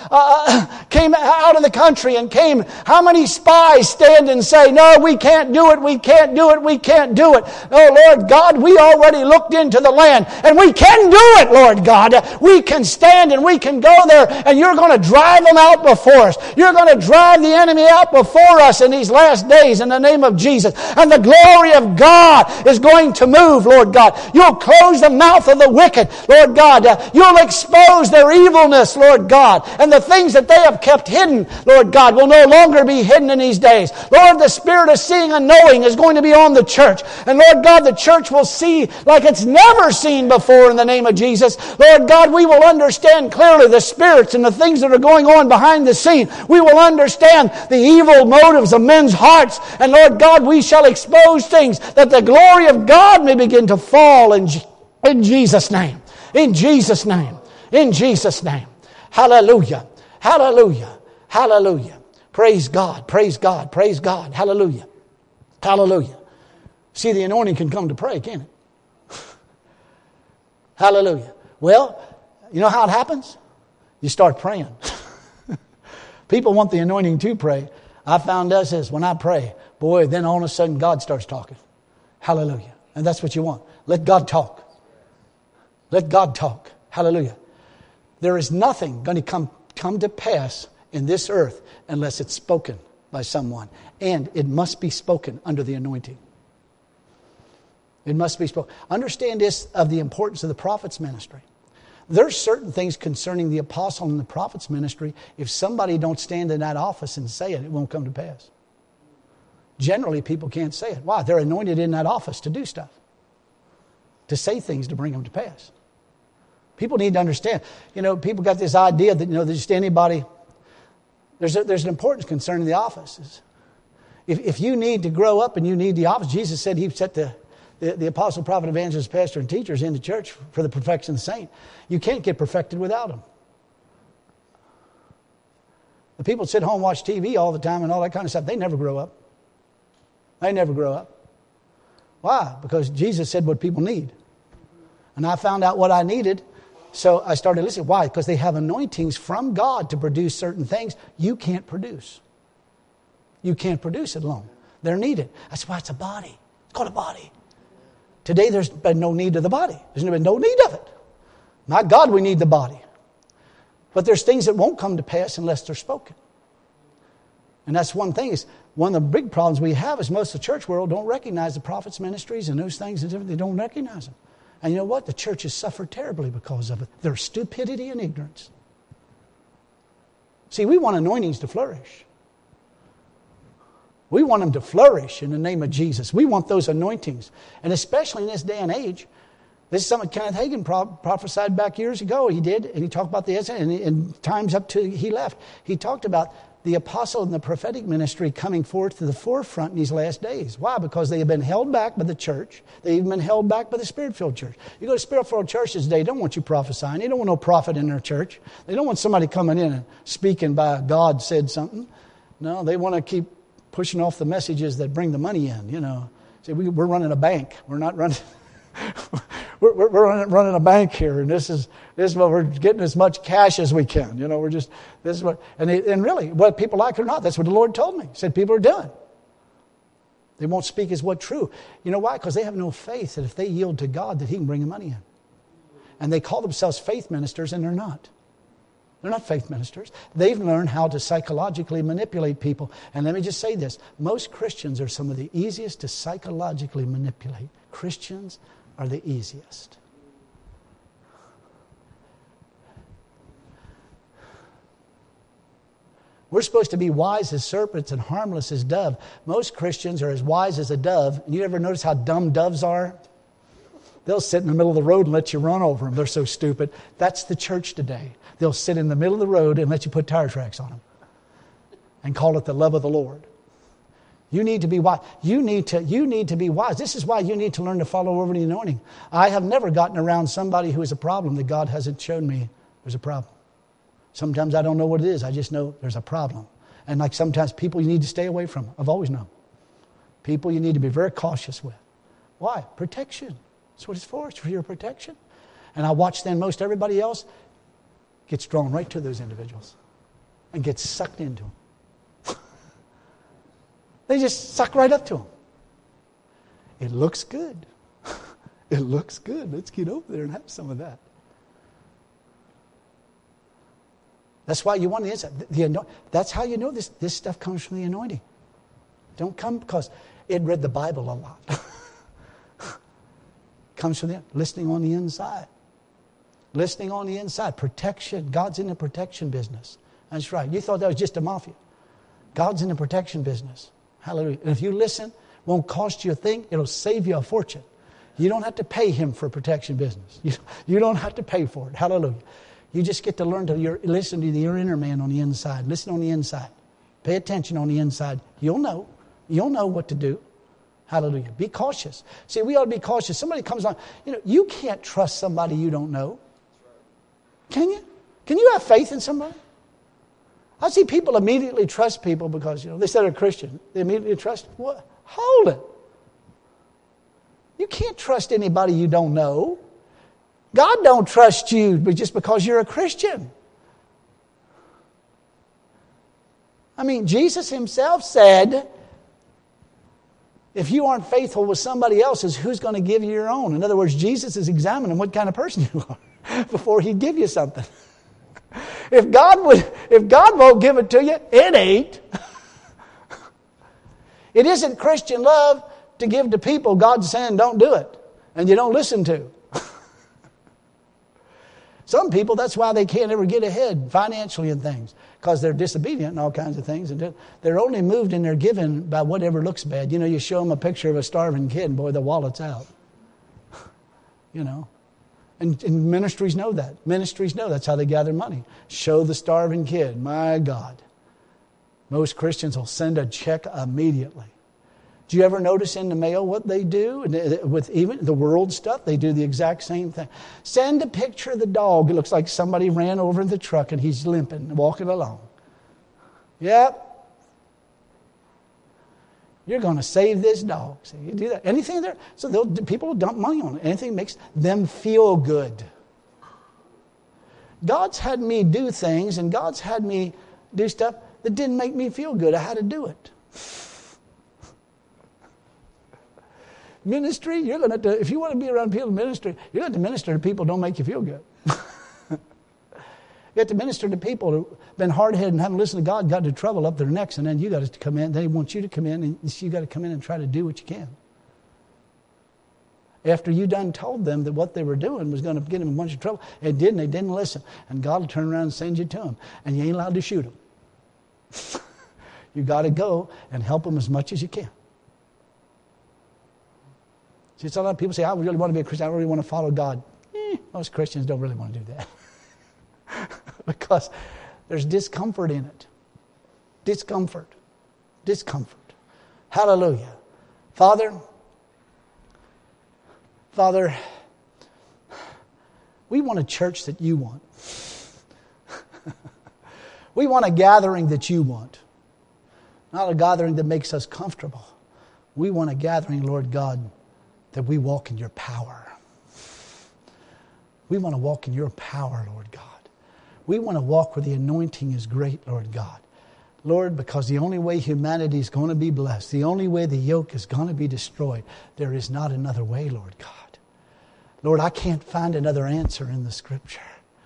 out of the country and came, how many spies stand and say, no, we can't do it, we can't do it, we can't do it. Oh, Lord God, we already looked into the land, and we can do it, Lord God. We can stand and we can go there, and you're going to drive them out before us. You're going to drive the enemy out before us in these last days in the name of Jesus. And the glory of God is going to move, Lord God. You'll close the mouth of the wicked, Lord God. You'll expose their evilness, Lord God. And the things that they have kept hidden, Lord God, will no longer be hidden in these days. Lord, the spirit of seeing and knowing is going to be on the church. And Lord God, the church will see like it's never seen before in the name of Jesus. Lord God, we will understand clearly the spirits and the things that are going on behind the scene. We will understand the evil motives of men's hearts. And Lord God, we shall expose things that the glory of God may begin to fall in Jesus' name. In Jesus' name. In Jesus' name. Hallelujah. Hallelujah. Hallelujah. Praise God. Praise God. Praise God. Hallelujah. Hallelujah. See, the anointing can come to pray, can't it? Hallelujah. Well, you know how it happens? You start praying. People want the anointing to pray. I found this is when I pray, boy, then all of a sudden God starts talking. Hallelujah. And that's what you want. Let God talk. Let God talk. Hallelujah. There is nothing going to come to pass in this earth unless it's spoken by someone. And it must be spoken under the anointing. It must be spoken. Understand this of the importance of the prophet's ministry. There's certain things concerning the apostle and the prophet's ministry. If somebody don't stand in that office and say it, it won't come to pass. Generally, people can't say it. Why? They're anointed in that office to do stuff. To say things to bring them to pass. People need to understand. People got this idea that, that just anybody... There's an importance concerning the offices. If you need to grow up and you need the office, Jesus said He set the apostle, prophet, evangelist, pastor, and teachers in the church for the perfection of the saint. You can't get perfected without them. The people that sit home and watch TV all the time and all that kind of stuff, they never grow up. They never grow up. Why? Because Jesus said what people need. And I found out what I needed, so I started listening. Why? Because they have anointings from God to produce certain things you can't produce. You can't produce it alone. They're needed. That's why it's a body. It's called a body. Today there's been no need of the body. There's been no need of it. Not God, we need the body. But there's things that won't come to pass unless they're spoken. And that's one thing. Is one of the big problems we have is most of the church world don't recognize the prophets' ministries and those things. They don't recognize them. And you know what? The church has suffered terribly because of it. Their stupidity and ignorance. See, we want anointings to flourish. We want them to flourish in the name of Jesus. We want those anointings. And especially in this day and age, this is something Kenneth Hagin prophesied back years ago. He did, and he talked about the and times up to he left. He talked about the apostle and the prophetic ministry coming forth to the forefront in these last days. Why? Because they have been held back by the church. They've even been held back by the Spirit-filled church. You go to Spirit-filled churches today, they don't want you prophesying. They don't want no prophet in their church. They don't want somebody coming in and speaking by God said something. No, they want to keep pushing off the messages that bring the money in, you know. See, we're running a bank. We're not running... We're running a bank here, and this is what we're getting as much cash as we can. You know, we're just this is what and really, whether people like it or not, that's what the Lord told me. He said people are doing. They won't speak as what true. You know why? Because they have no faith that if they yield to God, that He can bring the money in. And they call themselves faith ministers, and they're not. They're not faith ministers. They've learned how to psychologically manipulate people. And let me just say this: most Christians are some of the easiest to psychologically manipulate. Christians are the easiest. We're supposed to be wise as serpents and harmless as dove. Most Christians are as wise as a dove. And you ever notice how dumb doves are? They'll sit in the middle of the road and let you run over them. They're so stupid. That's the church today. They'll sit in the middle of the road and let you put tire tracks on them and call it the love of the Lord. You need to be wise. You need to be wise. This is why you need to learn to follow over the anointing. I have never gotten around somebody who is a problem that God hasn't shown me there's a problem. Sometimes I don't know what it is. I just know there's a problem. And like sometimes people you need to stay away from. I've always known. People you need to be very cautious with. Why? Protection. That's what it's for. It's for your protection. And I watch then most everybody else gets drawn right to those individuals and gets sucked into them. They just suck right up to them. It looks good. It looks good. Let's get over there and have some of that. That's why you want the insight. That's how you know this stuff comes from the anointing. Don't come because it read the Bible a lot. Comes from listening on the inside. Listening on the inside. Protection. God's in the protection business. That's right. You thought that was just a mafia. God's in the protection business. Hallelujah. And if you listen, it won't cost you a thing. It'll save you a fortune. You don't have to pay Him for protection business. You don't have to pay for it. Hallelujah. You just get to learn to listen to your inner man on the inside. Listen on the inside. Pay attention on the inside. You'll know. You'll know what to do. Hallelujah. Be cautious. See, we ought to be cautious. Somebody comes on. You can't trust somebody you don't know. Can you? Can you have faith in somebody? I see people immediately trust people because, they said they're Christian. They immediately trust. What? Hold it. You can't trust anybody you don't know. God don't trust you just because you're a Christian. I mean, Jesus Himself said, if you aren't faithful with somebody else's, who's going to give you your own? In other words, Jesus is examining what kind of person you are before He'd give you something. If God won't give it to you, it ain't. It isn't Christian love to give to people God's saying don't do it, and you don't listen to. Some people, that's why they can't ever get ahead financially in things, because they're disobedient and all kinds of things, and they're only moved in their giving by whatever looks bad. You show them a picture of a starving kid, and boy, the wallet's out. And ministries know that. Ministries know that's how they gather money. Show the starving kid. My God. Most Christians will send a check immediately. Do you ever notice in the mail what they do? With even the world stuff, they do the exact same thing. Send a picture of the dog. It looks like somebody ran over the truck and he's limping, walking along. Yep. You're going to save this dog. So you do that. Anything there. So people will dump money on it. Anything that makes them feel good. God's had me do things, and God's had me do stuff that didn't make me feel good. I had to do it. Ministry, you're going to, if you want to be around people in ministry, you're going to minister to people who don't make you feel good. You have to minister to people who've been hard-headed and haven't listened to God, got into trouble up their necks, and then you got to come in. They want you to come in, and you got to come in and try to do what you can. After you done told them that what they were doing was going to get them in a bunch of trouble, they didn't listen. And God will turn around and send you to them, and you ain't allowed to shoot them. You got to go and help them as much as you can. See, a lot of people say, I really want to be a Christian, I really want to follow God. Most Christians don't really want to do that. Because there's discomfort in it. Discomfort. Hallelujah. Father, we want a church that you want. We want a gathering that you want. Not a gathering that makes us comfortable. We want a gathering, Lord God, that we walk in your power. We want to walk in your power, Lord God. We want to walk where the anointing is great, Lord God. Lord, because the only way humanity is going to be blessed, the only way the yoke is going to be destroyed, there is not another way, Lord God. Lord, I can't find another answer in the Scripture.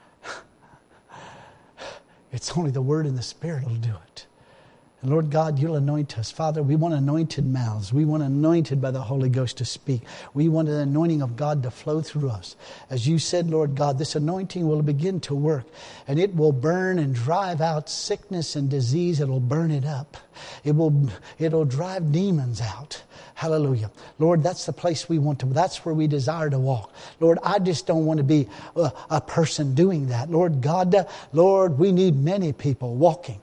It's only the Word and the Spirit will do it. And Lord God, you'll anoint us. Father, we want anointed mouths. We want anointed by the Holy Ghost to speak. We want the anointing of God to flow through us. As you said, Lord God, this anointing will begin to work. And it will burn and drive out sickness and disease. It'll burn it up. It'll drive demons out. Hallelujah. Lord, that's the place we want to, that's where we desire to walk. Lord, I just don't want to be a person doing that. Lord God, Lord, we need many people walking,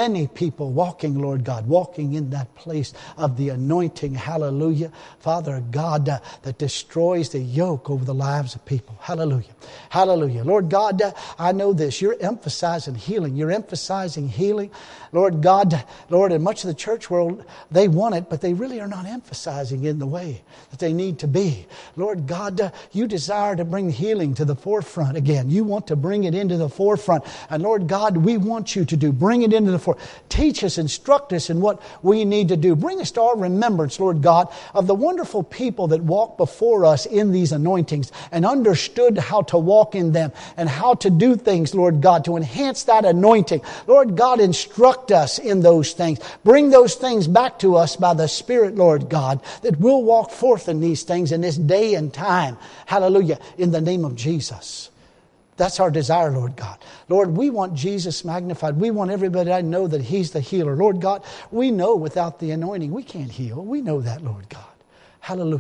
Lord God, walking in that place of the anointing. Hallelujah. Father God, that destroys the yoke over the lives of people. Hallelujah. Hallelujah. Lord God, I know this. You're emphasizing healing. You're emphasizing healing. Lord God, Lord, in much of the church world, they want it, but they really are not emphasizing it in the way that they need to be. Lord God, you desire to bring healing to the forefront again. You want to bring it into the forefront. And Lord God, we want you to bring it into the forefront. Teach us, instruct us in what we need to do. Bring us to our remembrance, Lord God, of the wonderful people that walked before us in these anointings and understood how to walk in them and how to do things, Lord God, to enhance that anointing. Lord God, instruct us in those things. Bring those things back to us by the Spirit, Lord God, that we'll walk forth in these things in this day and time. Hallelujah. In the name of Jesus. That's our desire, Lord God. Lord, we want Jesus magnified. We want everybody to know that He's the healer. Lord God, we know without the anointing we can't heal. We know that, Lord God. Hallelujah.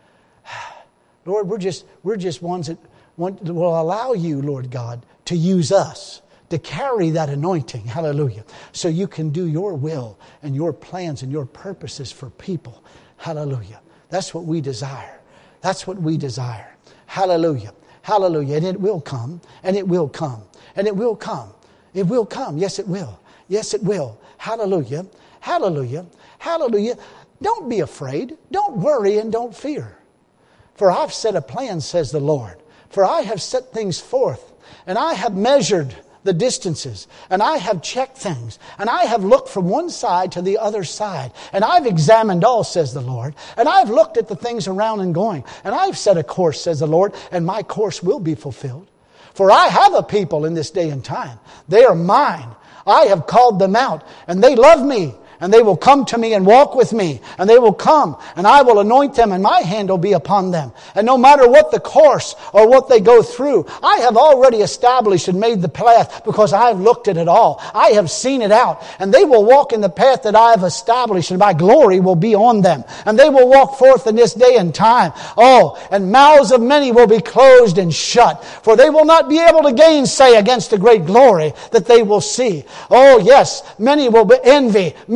Lord, we're just ones that will allow you, Lord God, to use us, to carry that anointing. Hallelujah. So you can do your will and your plans and your purposes for people. Hallelujah. That's what we desire. That's what we desire. Hallelujah. Hallelujah. And it will come. And it will come. And it will come. It will come. Yes, it will. Yes, it will. Hallelujah. Hallelujah. Hallelujah. Don't be afraid. Don't worry and don't fear. For I've set a plan, says the Lord. For I have set things forth. And I have measured the distances, and I have checked things, and I have looked from one side to the other side, and I've examined all, says the Lord, and I've looked at the things around and going, and I've set a course, says the Lord, and my course will be fulfilled. For I have a people in this day and time. They are mine. I have called them out, and they love me. And they will come to me and walk with me. And they will come and I will anoint them and my hand will be upon them. And no matter what the course or what they go through, I have already established and made the path because I have looked at it all. I have seen it out. And they will walk in the path that I have established and my glory will be on them. And they will walk forth in this day and time. Oh, and mouths of many will be closed and shut. For they will not be able to gainsay against the great glory that they will see. Oh, yes, many will be envy. Many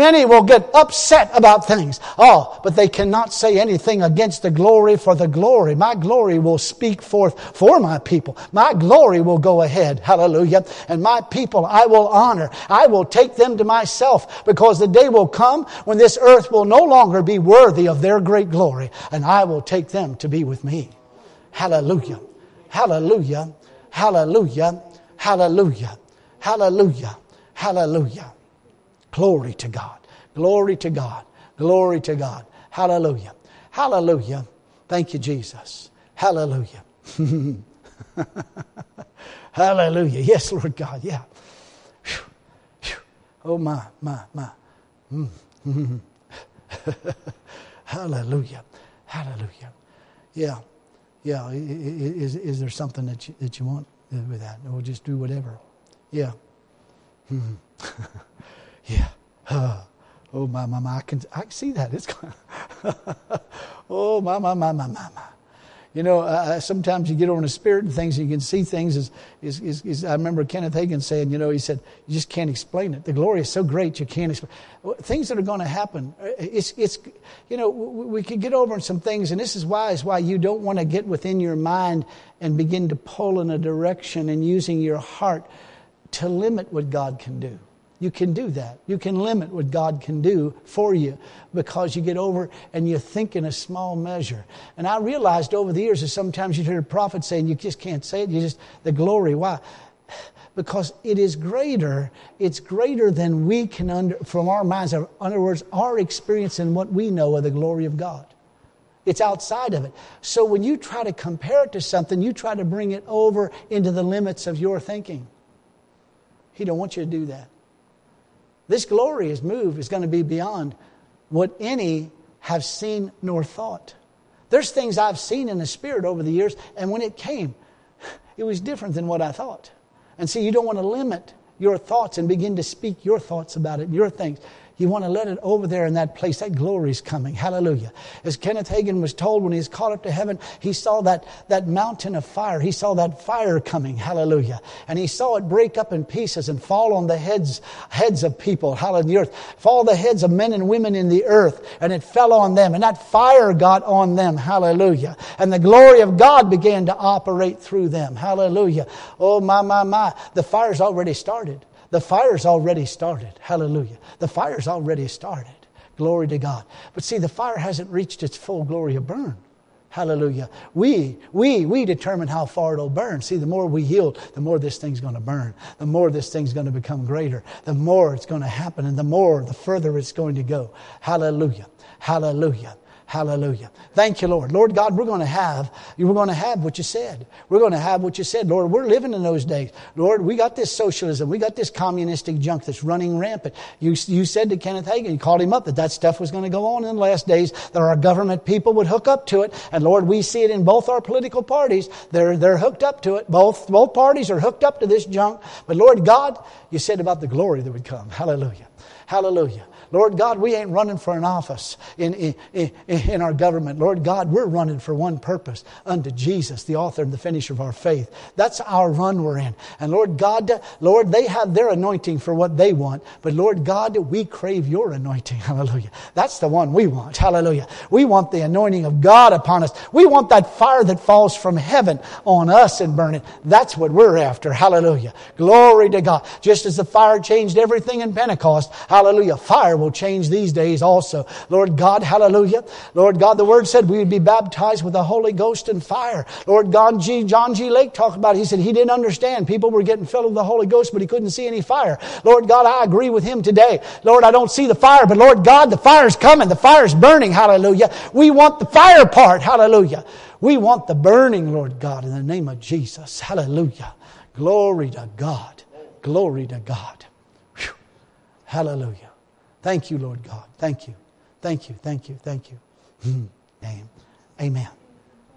Many will get upset about things. Oh, but they cannot say anything against the glory, for the glory. My glory will speak forth for my people. My glory will go ahead. Hallelujah. And my people I will honor. I will take them to myself, because the day will come when this earth will no longer be worthy of their great glory. And I will take them to be with me. Hallelujah. Hallelujah. Hallelujah. Hallelujah. Hallelujah. Hallelujah. Glory to God. Glory to God. Glory to God. Hallelujah. Hallelujah. Thank you, Jesus. Hallelujah. Hallelujah. Yes, Lord God. Yeah. Oh, my. Hallelujah. Hallelujah. Yeah. Yeah. Is there something that you want with that? We'll just do whatever. Yeah. Yeah. Oh, my. I can see that. It's oh, my. You know, sometimes you get over in the spirit and things, and you can see things. I remember Kenneth Hagin saying, he said, you just can't explain it. The glory is so great, you can't explain. Things that are going to happen. We can get over in some things, and this is why you don't want to get within your mind and begin to pull in a direction and using your heart to limit what God can do. You can do that. You can limit what God can do for you, because you get over and you think in a small measure. And I realized over the years that sometimes you hear a prophet saying you just can't say it. The glory. Why? Because it is greater. It's greater than we can from our minds. In other words, our experience and what we know of the glory of God. It's outside of it. So when you try to compare it to something, you try to bring it over into the limits of your thinking. He don't want you to do that. This glorious move is going to be beyond what any have seen nor thought. There's things I've seen in the Spirit over the years, and when it came, it was different than what I thought. And see, you don't want to limit your thoughts and begin to speak your thoughts about it, your things. You want to let it over there in that place. That glory is coming. Hallelujah. As Kenneth Hagin was told when he was caught up to heaven, he saw that mountain of fire. He saw that fire coming. Hallelujah. And he saw it break up in pieces and fall on the heads of people. Hallelujah. The earth. Fall the heads of men and women in the earth. And it fell on them. And that fire got on them. Hallelujah. And the glory of God began to operate through them. Hallelujah. Oh, my. The fire's already started. The fire's already started. Hallelujah. The fire's already started. Glory to God. But see, the fire hasn't reached its full glory of burn. Hallelujah. We determine how far it'll burn. See, the more we yield, the more this thing's going to burn. The more this thing's going to become greater. The more it's going to happen, and the further it's going to go. Hallelujah. Hallelujah. Hallelujah. Thank you, Lord. Lord God, we're going to have what you said. We're going to have what you said. Lord, we're living in those days. Lord, we got this socialism. We got this communistic junk that's running rampant. You said to Kenneth Hagin, you called him up that stuff was going to go on in the last days, that our government people would hook up to it. And Lord, we see it in both our political parties. They're hooked up to it. Both parties are hooked up to this junk. But Lord God, you said about the glory that would come. Hallelujah. Hallelujah. Lord God, we ain't running for an office in our government. Lord God, we're running for one purpose, unto Jesus, the author and the finisher of our faith. That's our run we're in. And Lord God, they have their anointing for what they want. But Lord God, we crave your anointing. Hallelujah. That's the one we want. Hallelujah. We want the anointing of God upon us. We want that fire that falls from heaven on us and burn it. That's what we're after. Hallelujah. Glory to God. Just as the fire changed everything in Pentecost, hallelujah, fire will change these days also. Lord God, hallelujah. Lord God, the Word said we would be baptized with the Holy Ghost and fire. Lord God, John G. Lake talked about it. He said he didn't understand. People were getting filled with the Holy Ghost, but he couldn't see any fire. Lord God, I agree with him today. Lord, I don't see the fire, but Lord God, the fire's coming. The fire's burning. Hallelujah. We want the fire part. Hallelujah. We want the burning, Lord God, in the name of Jesus. Hallelujah. Glory to God. Glory to God. Whew. Hallelujah. Thank you, Lord God. Thank you. Thank you. Thank you. Thank you. Amen.